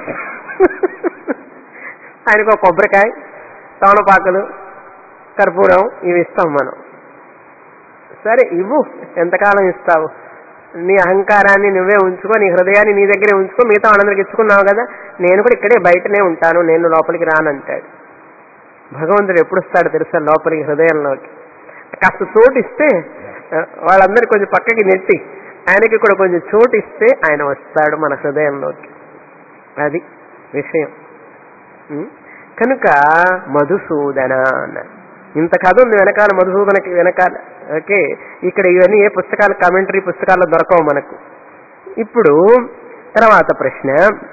ఆయనకు ఒక కొబ్బరికాయ, తమలపాకులు, కర్పూరం, ఇవి ఇస్తాం మనం. సరే ఇవ్వు, ఎంతకాలం ఇస్తావు, నీ అహంకారాన్ని నువ్వే ఉంచుకో, నీ హృదయాన్ని నీ దగ్గరే ఉంచుకో, మిగతా వాళ్ళందరికి ఇచ్చుకున్నావు కదా, నేను కూడా ఇక్కడే బయటనే ఉంటాను, నేను లోపలికి రానంటాడు. భగవంతుడు ఎప్పుడు వస్తాడు తెలుసా లోపలికి, హృదయంలోకి. కాస్త చోటు ఇస్తే, వాళ్ళందరికీ కొంచెం పక్కకి నెట్టి ఆయనకి కూడా కొంచెం చోటు ఇస్తే ఆయన వస్తాడు మన హృదయంలోకి. అది విషయం. కనుక మధుసూదన అన్నారు. ఇంత కథ ఉంది వెనకాల, మధుసూదనకి వెనకాల. ఓకే, ఇక్కడ ఇవన్నీ ఏ పుస్తకాలు, కామెంటరీ పుస్తకాల్లో దొరకవు మనకు. ఇప్పుడు తర్వాత ప్రశ్న,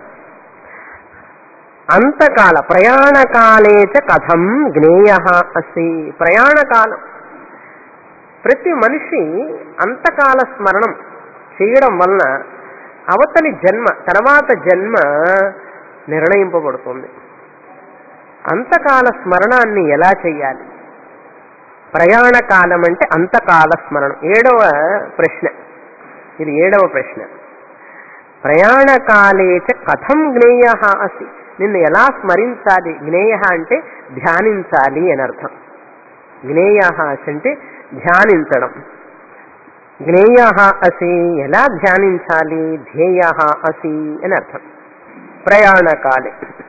అంతకాల ప్రయాణకాలే చ కథం జ్ఞేయ అసి. ప్రయాణకాలం, ప్రతి మనిషి అంతకాల స్మరణం చేయడం వలన అవతలి జన్మ, తర్వాత జన్మ నిర్ణయింపబడుతుంది. అంతకాల స్మరణాన్ని ఎలా చెయ్యాలి? ప్రయాణ కాలం అంటే అంతకాల స్మరణం. ఏడవ ప్రశ్న ఇది, ఏడవ ప్రశ్న. ప్రయాణ కాలే చ కథం జ్ఞేయ అసి. నిన్ను ఎలా స్మరించాలి? జ్ఞేయ అంటే ధ్యానించాలి అని అర్థం. జ్ఞేయ అంటే ధ్యానించడం. జ్ఞేయ అసి, ఎలా ధ్యానించాలి? ధ్యేయ అసి అని అర్థం. ప్రయాణ కాలే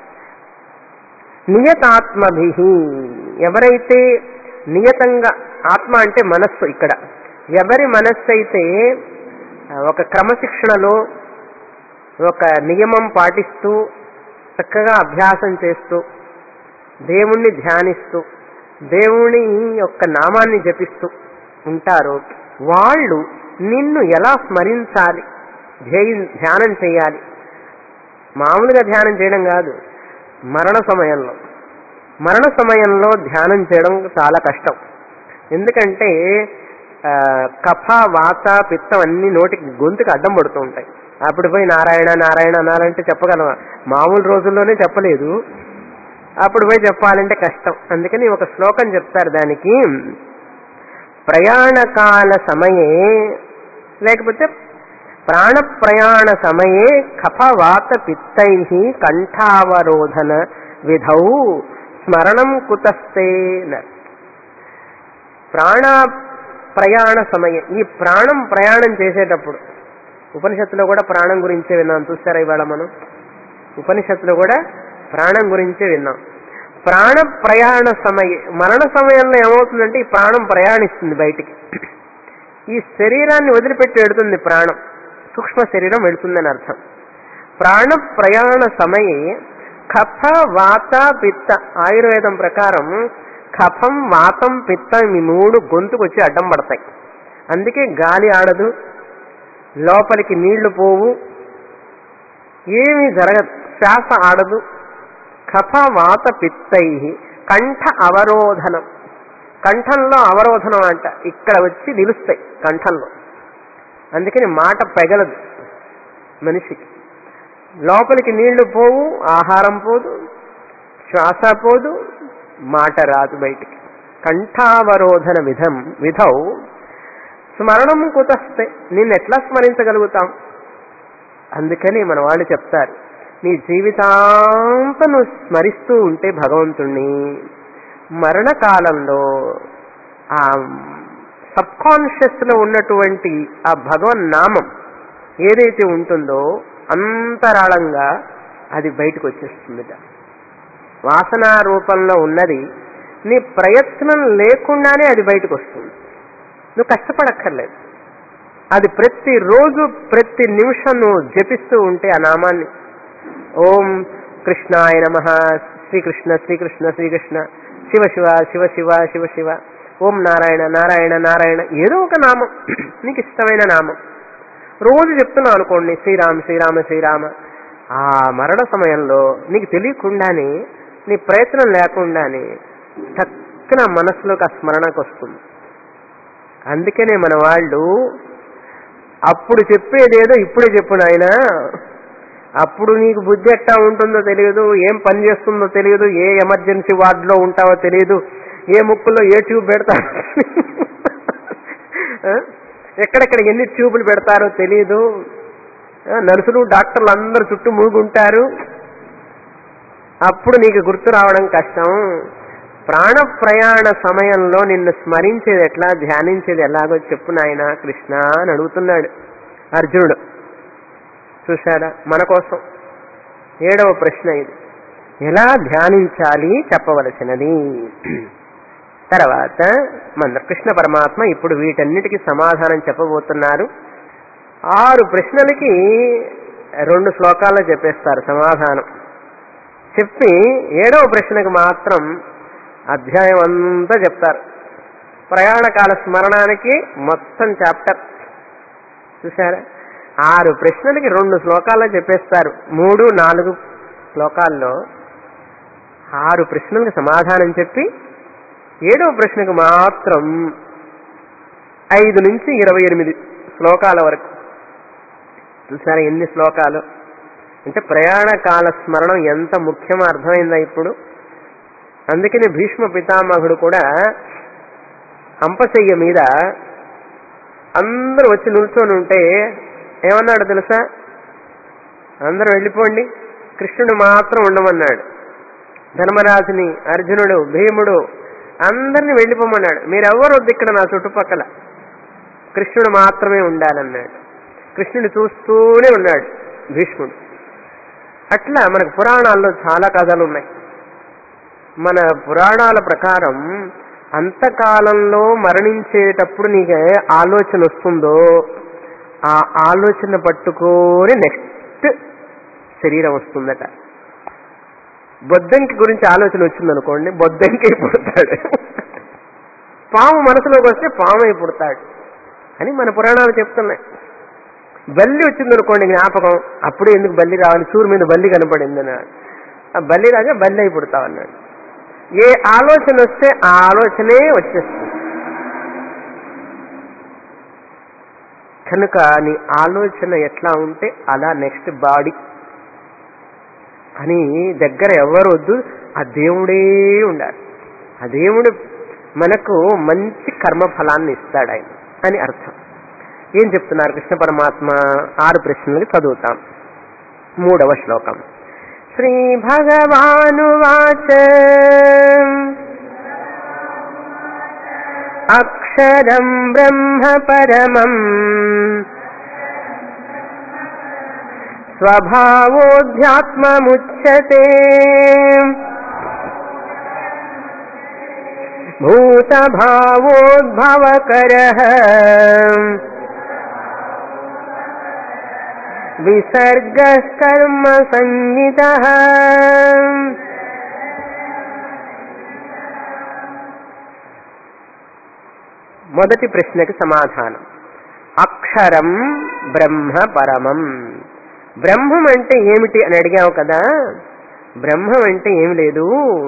నియతాత్మభి, ఎవరైతే నియతంగా, ఆత్మ అంటే మనస్సు, ఇక్కడ ఎవరి మనస్సు అయితే ఒక క్రమశిక్షణలో ఒక నియమం పాటిస్తూ చక్కగా అభ్యాసం చేస్తూ దేవుణ్ణి ధ్యానిస్తూ దేవుని యొక్క నామాన్ని జపిస్తూ ఉంటారో వాళ్ళు నిన్ను ఎలా స్మరించాలి, ధ్యానం చేయాలి. మామూలుగా ధ్యానం చేయడం కాదు, మరణ సమయంలో మరణ సమయంలో ధ్యానం చేయడం చాలా కష్టం. ఎందుకంటే కఫ వాత పిత్తం అన్ని నోటికి గొంతుకి అడ్డం పడుతూ ఉంటాయి. అప్పుడు పోయి నారాయణ నారాయణ అనాలంటే చెప్పగలవా? మామూలు రోజుల్లోనే చెప్పలేదు, అప్పుడు పోయి చెప్పాలంటే కష్టం. అందుకని ఒక శ్లోకం చెప్తారు దానికి, ప్రయాణకాల సమయే లేకపోతే ప్రాణ ప్రయాణ సమయే కఫవాత పిత్తై కంఠావరోధన విధౌ స్మరణం కుతస్తే. ప్రాణ ప్రయాణ సమయం, ఈ ప్రాణం ప్రయాణం చేసేటప్పుడు, ఉపనిషత్తులో కూడా ప్రాణం గురించే విన్నాం. చూస్తారా ఇవాళ మనం ఉపనిషత్తులో కూడా ప్రాణం గురించే విన్నాం. ప్రాణ ప్రయాణ సమయం, మరణ సమయంలో ఏమవుతుందంటే ఈ ప్రాణం ప్రయాణిస్తుంది బయటికి. ఈ శరీరాన్ని వదిలిపెట్టి వెడుతుంది ప్రాణం, సూక్ష్మ శరీరం వెళుతుందని అర్థం. ప్రాణ ప్రయాణ సమయే కఫ వాత పిత్త, ఆయుర్వేదం ప్రకారం కఫం వాతం పిత్తం ఈ మూడు గొంతుకు వచ్చి అడ్డం పడతాయి. అందుకే గాలి ఆడదు, లోపలికి నీళ్లు పోవు, ఏమీ జరగదు, శ్వాస ఆడదు. కఫ వాత పిత్తై కంఠ అవరోధనం, కంఠంలో అవరోధనం అంట, ఇక్కడ వచ్చి నిలుస్తాయి కంఠంలో. అందుకని మాట పెగలదు మనిషికి. లోపలికి నీళ్లు పోవు, ఆహారం పోదు, శ్వాస పోదు, మాట రాదు బయటికి. కంఠావరోధన విధం విధౌ స్మరణం కుతస్తే, నిన్నెట్లా స్మరించగలుగుతాం? అందుకని మన వాళ్ళు చెప్తారు, నీ జీవితాంతం నువ్వు స్మరిస్తూ ఉంటే భగవంతుణ్ణి, మరణకాలంలో ఆ సబ్ కాన్షియస్ లో ఉన్నటువంటి ఆ భగవన్ నామం ఏదైతే ఉంటుందో అంతరాళంగా అది బయటకు వచ్చేస్తుందిట. వాసనా రూపంలో ఉన్నది నీ ప్రయత్నం లేకుండానే అది బయటకు వస్తుంది, నువ్వు కష్టపడక్కర్లేదు. అది ప్రతిరోజు ప్రతి నిమిషం నువ్వు జపిస్తూ ఉంటే ఆ నామాన్ని, ఓం కృష్ణాయ నమః, శ్రీకృష్ణ శ్రీకృష్ణ శ్రీకృష్ణ, శివ శివ శివ శివ శివ శివ, ఓం నారాయణ నారాయణ నారాయణ, ఏదో ఒక నామం నీకు ఇష్టమైన నామం రోజు చెప్తున్నావు అనుకోండి, శ్రీరామ శ్రీరామ శ్రీరామ. ఆ మరణ సమయంలో నీకు తెలియకుండానే, నీ ప్రయత్నం లేకుండానే చక్కన మనసులోకి ఆ స్మరణకు వస్తుంది. అందుకనే మన వాళ్ళు అప్పుడు చెప్పేదేదో ఇప్పుడే చెప్పు నాయనా, అప్పుడు నీకు బుద్ధి ఎట్టా ఉంటుందో తెలియదు, ఏం పని చేస్తుందో తెలియదు, ఏ ఎమర్జెన్సీ వార్డులో ఉంటావో తెలియదు, ఏ ముక్కుల్లో ఏ ట్యూబ్ పెడతారో, ఎక్కడెక్కడ ఎన్ని ట్యూబులు పెడతారో తెలియదు, నర్సులు డాక్టర్లు అందరూ చుట్టూ మూగుంటారు. అప్పుడు నీకు గుర్తు రావడం కష్టం. ప్రాణ ప్రయాణ సమయంలో నిన్ను స్మరించేది ఎట్లా, ధ్యానించేది ఎలాగో చెప్పు నాయన కృష్ణ అని అడుగుతున్నాడు అర్జునుడు. చూశారా మన కోసం ఏడవ ప్రశ్న ఇది, ఎలా ధ్యానించాలి చెప్పవలసినది. తర్వాత మన కృష్ణ పరమాత్మ ఇప్పుడు వీటన్నిటికీ సమాధానం చెప్పబోతున్నారు. ఆరు ప్రశ్నలకి రెండు శ్లోకాల్లో చెప్పేస్తారు సమాధానం. చెప్పి ఏడవ ప్రశ్నకు మాత్రం అధ్యాయం అంతా చెప్తారు. ప్రయాణకాల స్మరణానికి మొత్తం చాప్టర్. చూసారా, ఆరు ప్రశ్నలకి రెండు శ్లోకాల్లో చెప్పేస్తారు. మూడు నాలుగు శ్లోకాల్లో ఆరు ప్రశ్నలకు సమాధానం చెప్పి ఏడవ ప్రశ్నకు మాత్రం ఐదు నుంచి ఇరవై ఎనిమిది శ్లోకాల వరకు. చూసారా ఎన్ని శ్లోకాలు అంటే, ప్రయాణకాల స్మరణం ఎంత ముఖ్యమో అర్థమైందా ఇప్పుడు. అందుకని భీష్మ పితామహుడు కూడా అంపశయ్య మీద అందరూ వచ్చి నిల్చొని ఉంటే ఏమన్నాడు తెలుసా? అందరూ వెళ్ళిపోండి, కృష్ణుడు మాత్రం ఉండమన్నాడు. ధర్మరాజుని, అర్జునుడు, భీముడు అందరినీ వెళ్ళిపోమన్నాడు. మీరెవ్వరు వద్దు ఇక్కడ నా చుట్టుపక్కల, కృష్ణుడు మాత్రమే ఉండాలన్నాడు. కృష్ణుడు చూస్తూనే ఉన్నాడు భీష్ముడు. అట్లా మనకు పురాణాల్లో చాలా కథలు ఉన్నాయి. మన పురాణాల ప్రకారం అంతకాలంలో మరణించేటప్పుడు నీకు ఆలోచన వస్తుందో ఆ ఆలోచన పట్టుకొని నెక్స్ట్ శరీరం వస్తుందట. బొద్దంకి గురించి ఆలోచన వచ్చిందనుకోండి, బొద్దంకి పుడతాడు. పాము మనసులోకి వస్తే పాము అయి పుడతాడు అని మన పురాణాలు చెప్తున్నాయి. బల్లి వచ్చిందనుకోండి జ్ఞాపకం, అప్పుడే ఎందుకు బల్లి రావాలి, సూర్యు మీద బల్లి కనపడింది అన్నాడు. ఆ బల్లి రాగా బల్లి అయి పుడతావు అన్నాడు. ఏ ఆలోచన వస్తే ఆ ఆలోచనే వచ్చేస్తుంది. కనుక నీ ఆలోచన ఎట్లా ఉంటే అలా నెక్స్ట్ బాడీ అని దగ్గర ఎవరు వద్దు, ఆ దేవుడే ఉండాలి. ఆ దేవుడు మనకు మంచి కర్మఫలాన్ని ఇస్తాడు ఆయన అని అర్థం. ఏం చెప్తున్నారు కృష్ణ పరమాత్మ? ఆరు ప్రశ్నలు చదువుతాం. మూడవ శ్లోకం. శ్రీ భగవానువాచ అక్షరం బ్రహ్మ పరమం స్వభావోధ్యాత్మముచ్యతే భూతభావోద్భవకరః విసర్గః కర్మ సంజ్ఞితః. మొదటి ప్రశ్నకి సమాధానం. అక్షరం బ్రహ్మ పరమం. బ్రహ్మం అంటే ఏమిటి అని అడిగావు కదా. బ్రహ్మం అంటే ఏమి లేదు,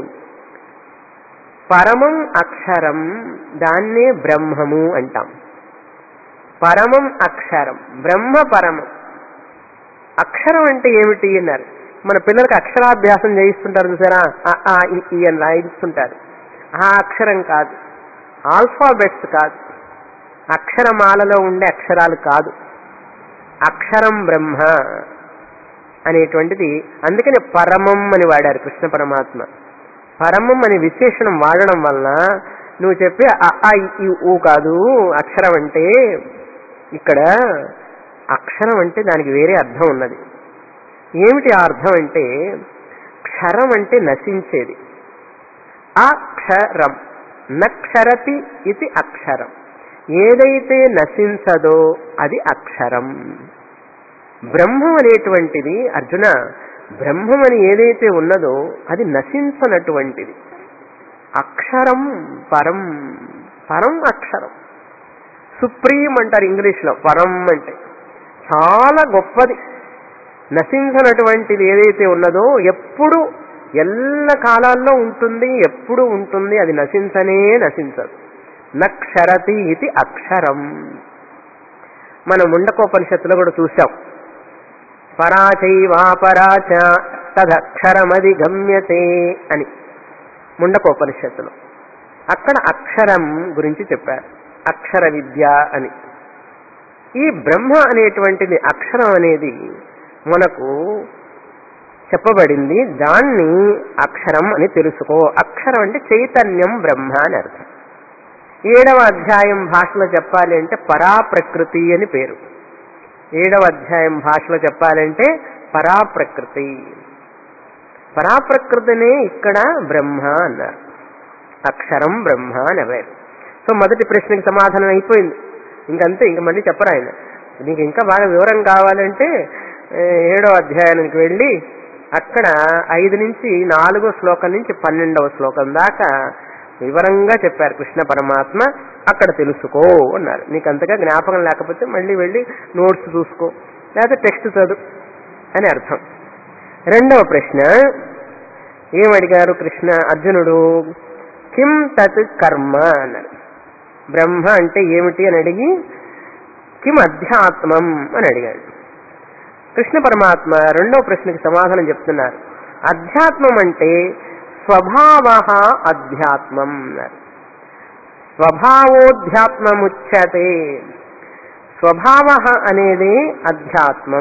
పరమం అక్షరం, దాన్నే బ్రహ్మము అంటాం. పరమం అక్షరం, బ్రహ్మ పరమం. అక్షరం అంటే ఏమిటి అన్నారు. మన పిల్లలకి అక్షరాభ్యాసం చేయిస్తుంటారు చూసారా, ఆ ఈ అని రాయిస్తుంటారు. ఆ అక్షరం కాదు, ఆల్ఫాబెట్స్ కాదు, అక్షరమాలలో ఉండే అక్షరాలు కాదు. అక్షరం బ్రహ్మ అనేటువంటిది. అందుకని పరమం అని వాడారు కృష్ణ పరమాత్మ. పరమం అనే విశేషణం వాడడం వలన నువ్వు చెప్పే ఆ ఈ ఊ కాదు అక్షరం అంటే. ఇక్కడ అక్షరం అంటే దానికి వేరే అర్థం ఉన్నది. ఏమిటి ఆ అర్థం అంటే, క్షరం అంటే నశించేది. అక్షరం నక్షరతి ఇది అక్షరం. ఏదైతే నశించదో అది అక్షరం. బ్రహ్మం అనేటువంటిది అర్జున, బ్రహ్మం అని ఏదైతే ఉన్నదో అది నశించనటువంటిది. అక్షరం పరం, పరం అక్షరం. సుప్రీం అంటారు ఇంగ్లీష్లో. పరం అంటే చాలా గొప్పది. నశించనటువంటిది ఏదైతే ఉన్నదో ఎప్పుడు ఎల్ల కాలాల్లో ఉంటుంది, ఎప్పుడు ఉంటుంది, అది నశించనే నశించదు. నక్షరతి ఇది అక్షరం. మనం ముండకోపనిషత్తులో కూడా చూసాం. పరాచైవాపరాచ తదక్షరమది గమ్యతే అని ముండకోపనిషత్తులో. అక్కడ అక్షరం గురించి చెప్పారు, అక్షర విద్య అని. ఈ బ్రహ్మ అనేటువంటిది, అక్షరం అనేది మనకు చెప్పబడింది. దాన్ని అక్షరం అని తెలుసుకో. అక్షరం అంటే చైతన్యం బ్రహ్మ అని అర్థం. ఏడవ అధ్యాయం భాషలో చెప్పాలి అంటే పరాప్రకృతి అని పేరు. ఏడవ అధ్యాయం భాషలో చెప్పాలంటే పరాప్రకృతి. పరాప్రకృతినే ఇక్కడ బ్రహ్మ అన్నారు. అక్షరం బ్రహ్మ అని అన్నారు. సో మొదటి ప్రశ్నకి సమాధానం అయిపోయింది. ఇంకంతే, ఇంక మళ్ళీ చెప్పరు ఆయన. నీకు ఇంకా బాగా వివరం కావాలంటే ఏడవ అధ్యాయానికి వెళ్ళి అక్కడ ఐదు నుంచి నాలుగో శ్లోకం నుంచి పన్నెండవ శ్లోకం దాకా వివరంగా చెప్పారు కృష్ణ పరమాత్మ. అక్కడ తెలుసుకో అన్నారు. నీకు అంతగా జ్ఞాపకం లేకపోతే మళ్ళీ వెళ్ళి నోట్స్ చూసుకో, లేకపోతే టెక్స్ట్ చదువు అని అర్థం. రెండవ ప్రశ్న ఏమడిగారు కృష్ణ అర్జునుడు? కిం తత్ కర్మ అన్నారు. బ్రహ్మ అంటే ఏమిటి అని అడిగి కిం అధ్యాత్మం అని అడిగాడు. కృష్ణ పరమాత్మ రెండవ ప్రశ్నకి సమాధానం చెప్తున్నారు. అధ్యాత్మం అంటే స్వభావ అధ్యాత్మం. స్వభావోధ్యాత్మముచ్యతే. స్వభావ అనేది అధ్యాత్మం.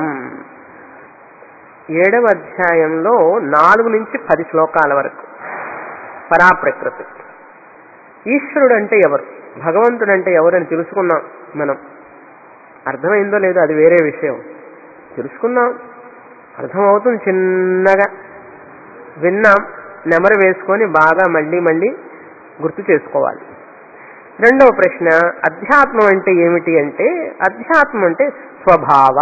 ఏడవ అధ్యాయంలో నాలుగు నుంచి పది శ్లోకాల వరకు పరాప్రకృతి. ఈశ్వరుడు అంటే ఎవరు, భగవంతుడు అంటే ఎవరని తెలుసుకున్నాం మనం. అర్థమైందో లేదో అది వేరే విషయం. తెలుసుకున్నాం, అర్థమవుతుంది, చిన్నగా విన్నాం, నెమరు వేసుకొని బాగా మళ్ళీ మళ్ళీ గుర్తు చేసుకోవాలి. రెండవ ప్రశ్న అధ్యాత్మం అంటే ఏమిటి అంటే, అధ్యాత్మం అంటే స్వభావ.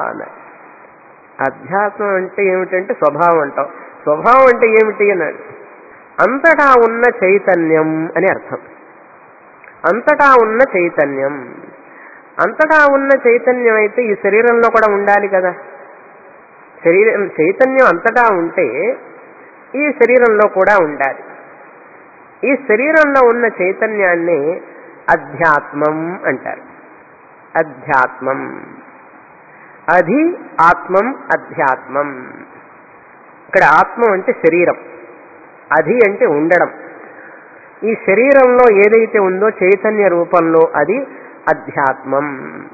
అధ్యాత్మం అంటే ఏమిటంటే స్వభావం అంటాం. స్వభావం అంటే ఏమిటి అన్నాడు. అంతటా ఉన్న చైతన్యం అని అర్థం. అంతటా ఉన్న చైతన్యం. అంతటా ఉన్న చైతన్యం అయితే ఈ శరీరంలో కూడా ఉండాలి కదా. శరీరం చైతన్యం అంతటా ఉంటే ఈ శరీరంలో కూడా ఉండాలి. ఈ శరీరంలో ఉన్న చైతన్యాన్ని అధ్యాత్మం అంటారు. అధ్యాత్మం. అధి ఆత్మం అధ్యాత్మం. ఇక్కడ ఆత్మ అంటే శరీరం, అధి అంటే ఉండడం. ఈ శరీరంలో ఏదైతే ఉందో చైతన్య రూపంలో అది అధ్యాత్మం.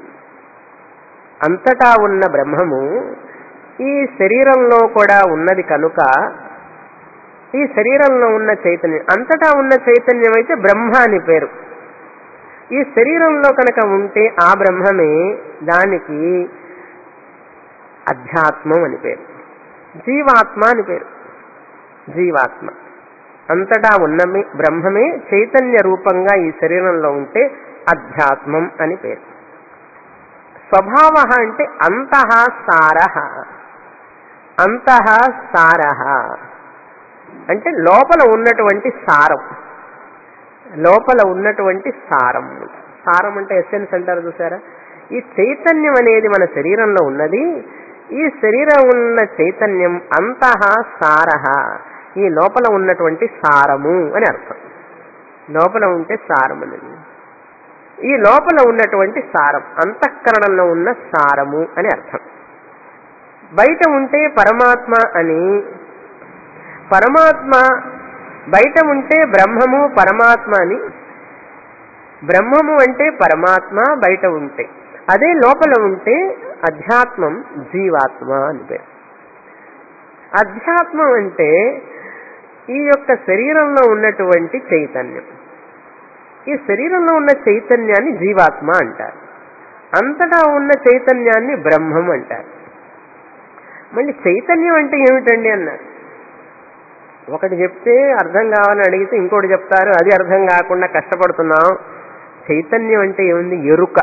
అంతటా ఉన్న బ్రహ్మము ఈ శరీరంలో కూడా ఉన్నది కనుక ఈ శరీరంలో ఉన్న చైతన్యం అంతటా ఉన్న చైతన్యం అయితే బ్రహ్మ అని పేరు. ఈ శరీరంలో కనుక ఉంటే ఆ బ్రహ్మమే దానికి అధ్యాత్మం అని పేరు. జీవాత్మ అని పేరు. జీవాత్మ అంతటా ఉన్న బ్రహ్మమే చైతన్య రూపంగా ఈ శరీరంలో ఉంటే అధ్యాత్మం అని పేరు. స్వభావ అంటే అంతః సారః. అంతః సారః అంటే లోపల ఉన్నటువంటి సారం. లోపల ఉన్నటువంటి సారం. సారం అంటే ఎసెన్స్ అంటారు చూసారా. ఈ చైతన్యం అనేది మన శరీరంలో ఉన్నది. ఈ శరీరం ఉన్న చైతన్యం అంతః సారః, ఈ లోపల ఉన్నటువంటి సారము అని అర్థం. లోపల ఉంటే సారం అనేది ఈ లోపల ఉన్నటువంటి సారం, అంతఃకరణంలో ఉన్న సారము అని అర్థం. బయట ఉంటే పరమాత్మ అని, పరమాత్మ బయట ఉంటే బ్రహ్మము పరమాత్మ అని. బ్రహ్మము అంటే పరమాత్మ బయట ఉంటే, అదే లోపల ఉంటే అధ్యాత్మం జీవాత్మ అని పేరు. అధ్యాత్మం అంటే ఈ యొక్క శరీరంలో ఉన్నటువంటి చైతన్యం. ఈ శరీరంలో ఉన్న చైతన్యాన్ని జీవాత్మ అంటారు. అంతటా ఉన్న చైతన్యాన్ని బ్రహ్మం అంటారు. మళ్ళీ చైతన్యం అంటే ఏమిటండి అన్నారు. ఒకటి చెప్తే అర్థం కావాలని అడిగితే ఇంకోటి చెప్తారు, అది అర్థం కాకుండా కష్టపడుతున్నాం. చైతన్యం అంటే ఏముంది? ఎరుక.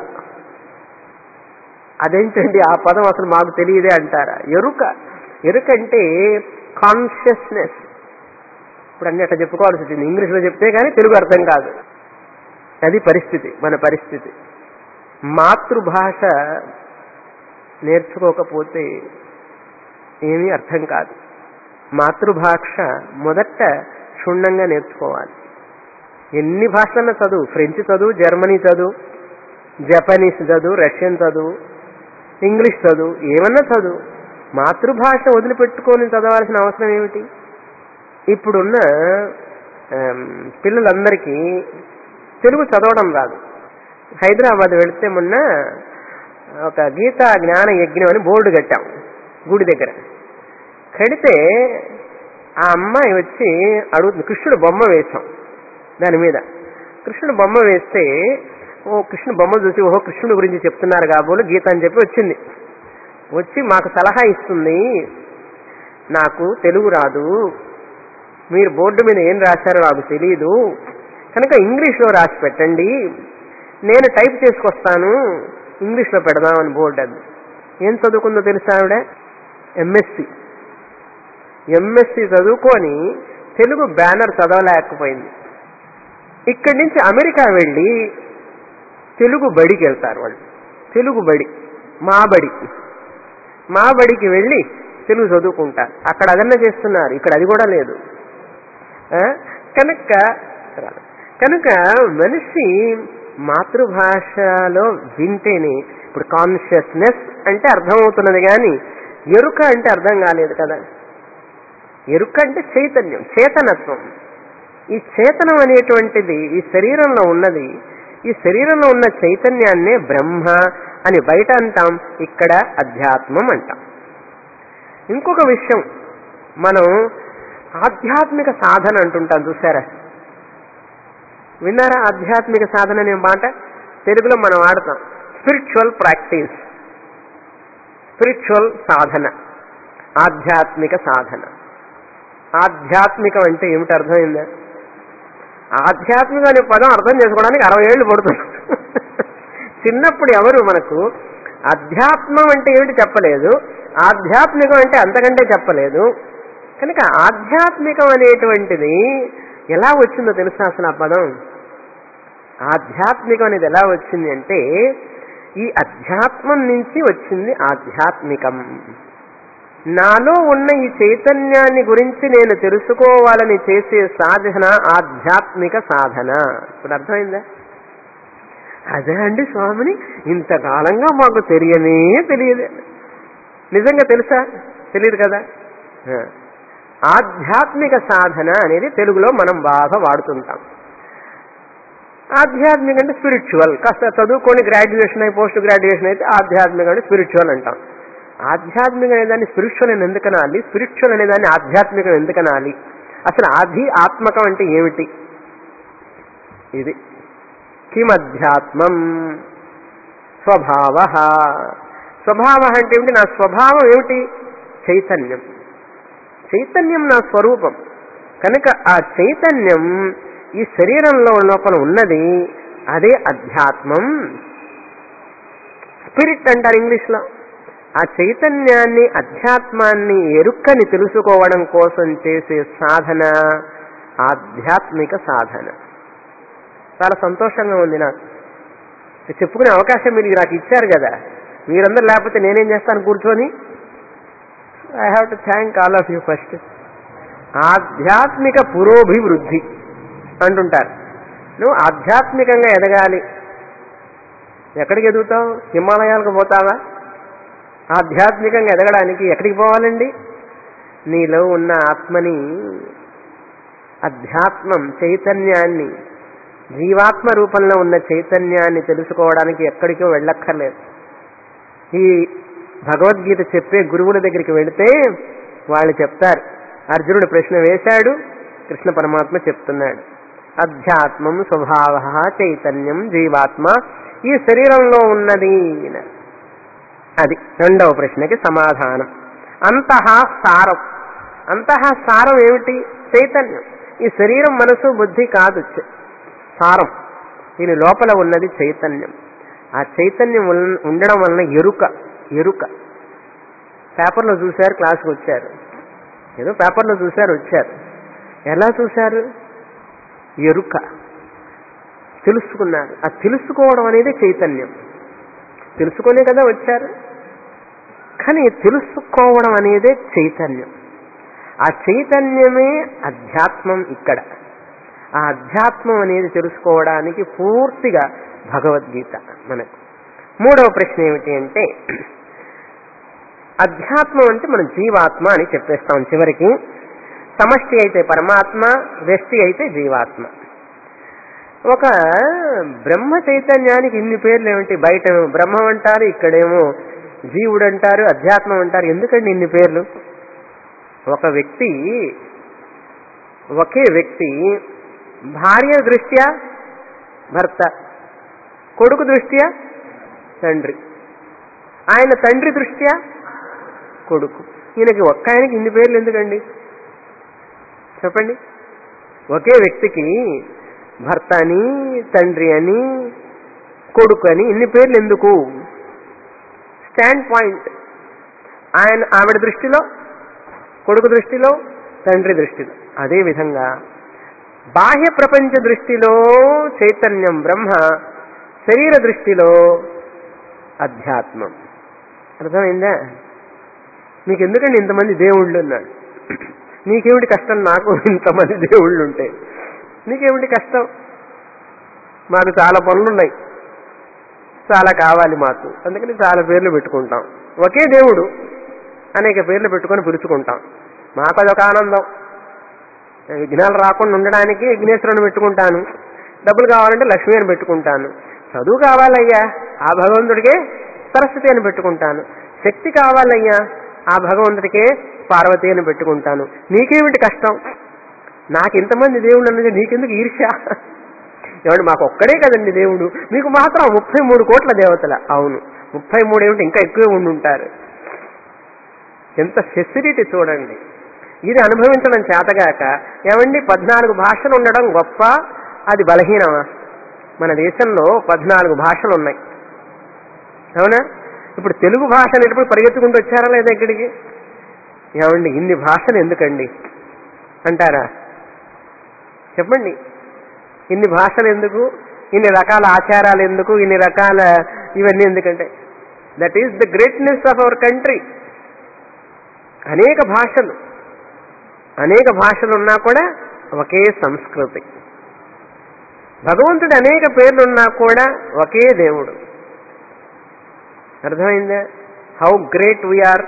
అదేంటండి ఆ పదం అసలు మాకు తెలియదే అంటారా? ఎరుక. ఎరుక అంటే కాన్షియస్నెస్. ఇప్పుడు అన్ని అట్లా చెప్పుకోవాల్సి వచ్చింది. ఇంగ్లీష్లో చెప్తే కానీ తెలుగు అర్థం కాదు. అది పరిస్థితి, మన పరిస్థితి. మాతృభాష నేర్చుకోకపోతే ఏమీ అర్థం కాదు. మాతృభాష మొదట క్షుణ్ణంగా నేర్చుకోవాలి. ఎన్ని భాషలన్నా చదువు, ఫ్రెంచ్ చదువు, జర్మనీ చదువు, జపనీస్ చదువు, రష్యన్ చదువు, ఇంగ్లీష్ చదువు, ఏమన్నా చదువు, మాతృభాష వదిలిపెట్టుకొని చదవాల్సిన అవసరం ఏమిటి? ఇప్పుడున్న పిల్లలందరికీ తెలుగు చదవడం రాదు. హైదరాబాద్ వెళితే మొన్న ఒక గీతా జ్ఞాన యజ్ఞం అని బోర్డు కట్టాం గుడి దగ్గర. కడితే ఆ అమ్మాయి వచ్చి అడుగుతుంది, కృష్ణుడు బొమ్మ వేశాం దాని మీద. కృష్ణుడు బొమ్మ వేస్తే ఓ కృష్ణుడు బొమ్మ చూసి ఓహో కృష్ణుడి గురించి చెప్తున్నారు కాబోలు గీత అని చెప్పి వచ్చింది. వచ్చి మాకు సలహా ఇస్తుంది, నాకు తెలుగు రాదు, మీరు బోర్డు మీద ఏం రాశారో నాకు తెలీదు, కనుక ఇంగ్లీష్లో రాసి పెట్టండి, నేను టైప్ చేసుకొస్తాను, ఇంగ్లీష్లో పెడదామని బోర్డు. అది ఏం చదువుకుందో తెలుసా ఆవిడ? ఎంఎస్సి. ఎంఎస్సి చదువుకొని తెలుగు బ్యానర్ చదవలేకపోయింది. ఇక్కడి నుంచి అమెరికా వెళ్ళి తెలుగు బడికి వెళ్తారు వాళ్ళు. తెలుగు బడి, మా బడి, మా బడికి వెళ్ళి తెలుగు చదువుకుంటారు. అక్కడ అదన్నా చేస్తున్నారు, ఇక్కడ అది కూడా లేదు. కనుక కనుక మనిషి మాతృభాషలో వింటేనే ఇప్పుడు కాన్షియస్నెస్ అంటే అర్థమవుతున్నది, కానీ ఎరుక అంటే అర్థం కాలేదు కదా. ఎరుక అంటే చైతన్యం, చేతనత్వం. ఈ చేతనం అనేటువంటిది ఈ శరీరంలో ఉన్నది. ఈ శరీరంలో ఉన్న చైతన్యాన్నే బ్రహ్మ అని బయట అంటాం, ఇక్కడ అధ్యాత్మం అంటాం. ఇంకొక విషయం, మనం ఆధ్యాత్మిక సాధన అంటుంటాం చూసారా, విన్నారా? ఆధ్యాత్మిక సాధన అనే మాట తెలుగులో మనం వాడతాం. స్పిరిచువల్ ప్రాక్టీస్, స్పిరిచువల్ సాధన, ఆధ్యాత్మిక సాధన. ఆధ్యాత్మికం అంటే ఏమిటి అర్థమైందా? ఆధ్యాత్మిక అనే పదం అర్థం చేసుకోవడానికి అరవై ఏళ్ళు పడుతుంది. చిన్నప్పుడు ఎవరు మనకు అధ్యాత్మం అంటే ఏమిటి చెప్పలేదు, ఆధ్యాత్మికం అంటే అంతకంటే చెప్పలేదు. కనుక ఆధ్యాత్మికం అనేటువంటిది ఎలా వచ్చిందో తెలుసా అసలు ఆ పదం? ఆధ్యాత్మికం అనేది ఎలా వచ్చింది అంటే ఈ అధ్యాత్మం నుంచి వచ్చింది ఆధ్యాత్మికం. నాలో ఉన్న ఈ చైతన్యాన్ని గురించి నేను తెలుసుకోవాలని చేసే సాధన ఆధ్యాత్మిక సాధన. ఇప్పుడు అర్థమైందా? అదే అండి స్వామిని ఇంతకాలంగా మాకు తెలియనే తెలియదు. నిజంగా తెలుసా? తెలియదు కదా. ఆధ్యాత్మిక సాధన అనేది తెలుగులో మనం బాగా వాడుతుంటాం. ఆధ్యాత్మిక అంటే స్పిరిచువల్. కాస్త చదువుకొని గ్రాడ్యుయేషన్ అయి పోస్ట్ గ్రాడ్యుయేషన్ అయితే ఆధ్యాత్మిక అంటే స్పిరిచువల్ అంటాం. ఆధ్యాత్మిక అనేదాన్ని స్పిరిచువల్ అని ఎందుకనాలి, స్పిరిచువల్ అనేదాన్ని ఆధ్యాత్మికం ఎందుకనాలి? అసలు ఆధి ఆత్మకం అంటే ఏమిటి? ఇది కిమధ్యాత్మం స్వభావ. స్వభావ అంటే ఏమిటి? నా స్వభావం ఏమిటి? చైతన్యం. చైతన్యం నా స్వరూపం. కనుక ఆ చైతన్యం ఈ శరీరంలో లోపల ఉన్నది, అదే అధ్యాత్మం. స్పిరిట్ అంటారు ఇంగ్లీష్లో. ఆ చైతన్యాన్ని, అధ్యాత్మాన్ని, ఎరుక్కని తెలుసుకోవడం కోసం చేసే సాధన ఆధ్యాత్మిక సాధన. చాలా సంతోషంగా ఉంది నాకు. చెప్పుకునే అవకాశం మీరు నాకు ఇచ్చారు కదా. మీరందరూ లేకపోతే నేనేం చేస్తాను కూర్చొని? I have to thank all of you first. ఆధ్యాత్మిక పురోభివృద్ధి అంటుంటారు. నువ్వు ఆధ్యాత్మికంగా ఎదగాలి. ఎక్కడికి ఎదుగుతావు? హిమాలయాలకు పోతావా? ఆధ్యాత్మికంగా ఎదగడానికి ఎక్కడికి పోవాలండి? నీలో ఉన్న ఆత్మని, అధ్యాత్మం, చైతన్యాన్ని, జీవాత్మ రూపంలో ఉన్న చైతన్యాన్ని తెలుసుకోవడానికి ఎక్కడికో వెళ్ళక్కర్లేదు. ఈ భగవద్గీత చెప్పే గురువుల దగ్గరికి వెళితే వాళ్ళు చెప్తారు. అర్జునుడు ప్రశ్న వేశాడు, కృష్ణ పరమాత్మ చెప్తున్నాడు. అధ్యాత్మం స్వభావ చైతన్యం జీవాత్మ ఈ శరీరంలో ఉన్నది. అది రెండవ ప్రశ్నకి సమాధానం. అంతః సారం. అంతః సారం ఏమిటి? చైతన్యం. ఈ శరీరం, మనసు, బుద్ధి కాదు సారం. దీని లోపల ఉన్నది చైతన్యం. ఆ చైతన్యం ఉండడం వలన ఎరుక. ఎరుక పేపర్లో చూశారు, క్లాస్కి వచ్చారు, ఏదో పేపర్లో చూశారు, వచ్చారు. ఎలా చూశారు? ఎరుక. తెలుసుకున్నారు. ఆ తెలుసుకోవడం అనేది చైతన్యం. తెలుసుకునే కదా వచ్చారు. కానీ తెలుసుకోవడం అనేదే చైతన్యం. ఆ చైతన్యమే అధ్యాత్మం. ఇక్కడ ఆ అధ్యాత్మం అనేది తెలుసుకోవడానికి పూర్తిగా భగవద్గీత మనకు. మూడవ ప్రశ్న ఏమిటి అంటే, అధ్యాత్మం అంటే మనం జీవాత్మ అని చెప్పేస్తాం చివరికి. సమష్టి అయితే పరమాత్మ, వ్యష్టి అయితే జీవాత్మ. ఒక బ్రహ్మ చైతన్యానికి ఇన్ని పేర్లు ఏమిటి? బయట బ్రహ్మం అంటారు, ఇక్కడేమో జీవుడు అంటారు, అధ్యాత్మం అంటారు. ఎందుకండి ఇన్ని పేర్లు? ఒక వ్యక్తి, ఒకే వ్యక్తి భార్య దృష్ట్యా భర్త, కొడుకు దృష్ట్యా తండ్రి, ఆయన తండ్రి దృష్ట్యా కొడుకు. ఈయనకి ఒక్క ఆయనకి ఇన్ని పేర్లు ఎందుకండి చెప్పండి? ఒకే వ్యక్తికి భర్త అని, తండ్రి అని, కొడుకు అని ఇన్ని పేర్లు ఎందుకు? Standpoint. ఆయన ఆవిడ దృష్టిలో, కొడుకు దృష్టిలో, తండ్రి దృష్టిలో. అదేవిధంగా బాహ్య ప్రపంచ దృష్టిలో చైతన్యం బ్రహ్మ, శరీర దృష్టిలో అధ్యాత్మం. అర్థమైందా? మీకు ఎందుకండి ఇంతమంది దేవుళ్ళు అన్నాడు? నీకేమిటి కష్టం? నాకు ఇంతమంది దేవుళ్ళు ఉంటే నీకేమిటి కష్టం? మాకు చాలా పనులున్నాయి, చాలా కావాలి మాకు, అందుకని చాలా పేర్లు పెట్టుకుంటాం. ఒకే దేవుడు అనేక పేర్లు పెట్టుకొని పిలుచుకుంటాం. మాకు అదొక ఆనందం. విఘ్నాలు రాకుండా ఉండడానికి విఘ్నేశ్వరుని పెట్టుకుంటాను, డబ్బులు కావాలంటే లక్ష్మీ అని పెట్టుకుంటాను, చదువు కావాలయ్యా ఆ భగవంతుడికే సరస్వతి అని పెట్టుకుంటాను, శక్తి కావాలయ్యా ఆ భగవంతుడికే పార్వతి అని పెట్టుకుంటాను. నీకేమిటి కష్టం? నాకు ఇంతమంది దేవుళ్ళు అన్నది నీకెందుకు ఈర్ష్య? ఏమంటే మాకు ఒక్కడే కదండి దేవుడు, మీకు మాత్రం ముప్పై మూడు కోట్ల దేవతల. అవును, ముప్పై మూడు ఏమిటి, ఇంకా ఎక్కువే ఉండి ఉంటారు. ఎంత ఫెసిలిటీ చూడండి. ఇది అనుభవించడం చేతగాక ఏమండి పద్నాలుగు భాషలు ఉండడం గొప్ప, అది బలహీనమా? మన దేశంలో పద్నాలుగు భాషలు ఉన్నాయి, అవునా? ఇప్పుడు తెలుగు భాష అనేటప్పుడు పరిగెత్తుకుంటూ వచ్చారా లేదా ఇక్కడికి? ఏమండి ఇన్ని భాషలు ఎందుకండి అంటారా? చెప్పండి, ఇన్ని భాషలు ఎందుకు, ఇన్ని రకాల ఆచారాలు ఎందుకు, ఇన్ని రకాల ఇవన్నీ ఎందుకంటే that is the greatness of our country. అనేక భాషలు అనేక భాషలు ఉన్నా కూడా ఒకే సంస్కృతి. భగవంతుడు అనేక పేర్లున్నా కూడా ఒకే దేవుడు. అర్థమైందా? How great we are.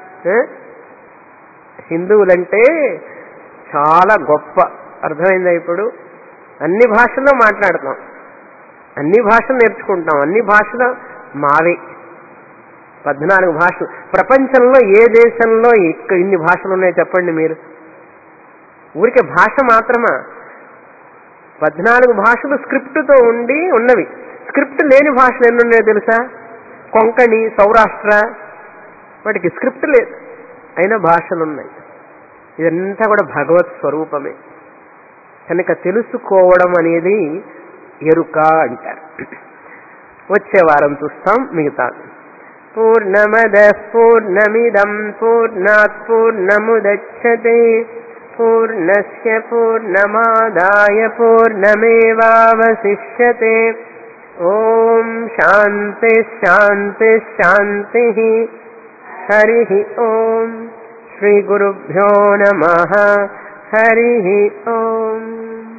హిందువులంటే చాలా గొప్ప. అర్థమైందా? ఇప్పుడు అన్ని భాషల్లో మాట్లాడతాం, అన్ని భాషలు నేర్చుకుంటాం, అన్ని భాషలు మావే. పద్నాలుగు భాషలు. ప్రపంచంలో ఏ దేశంలో ఇక్కడ ఇన్ని భాషలు ఉన్నాయో చెప్పండి మీరు? ఊరికే భాష మాత్రమా? పద్నాలుగు భాషలు స్క్రిప్ట్తో ఉండి ఉన్నవి. స్క్రిప్ట్ లేని భాషలు ఎన్ని ఉన్నాయో తెలుసా? కొంకణి, సౌరాష్ట్ర, వాటికి స్క్రిప్ట్ లేదు, అయినా భాషలు ఉన్నాయి. ఇదంతా కూడా భగవత్ స్వరూపమే. కనుక తెలుసుకోవడం అనేది ఎరుక అంటారు. వచ్చే వారం చూస్తాం మిగతా. పూర్ణమదః పూర్ణమిదం పూర్ణాత్ పూర్ణముదచ్యతే పూర్ణస్య పూర్ణమాదాయ పూర్ణమేవావశిష్యతే. ఓం శాంతి శాంతి శాంతి. హరి ఓం. శ్రీ గురుభ్యో నమః. హరి ఓం.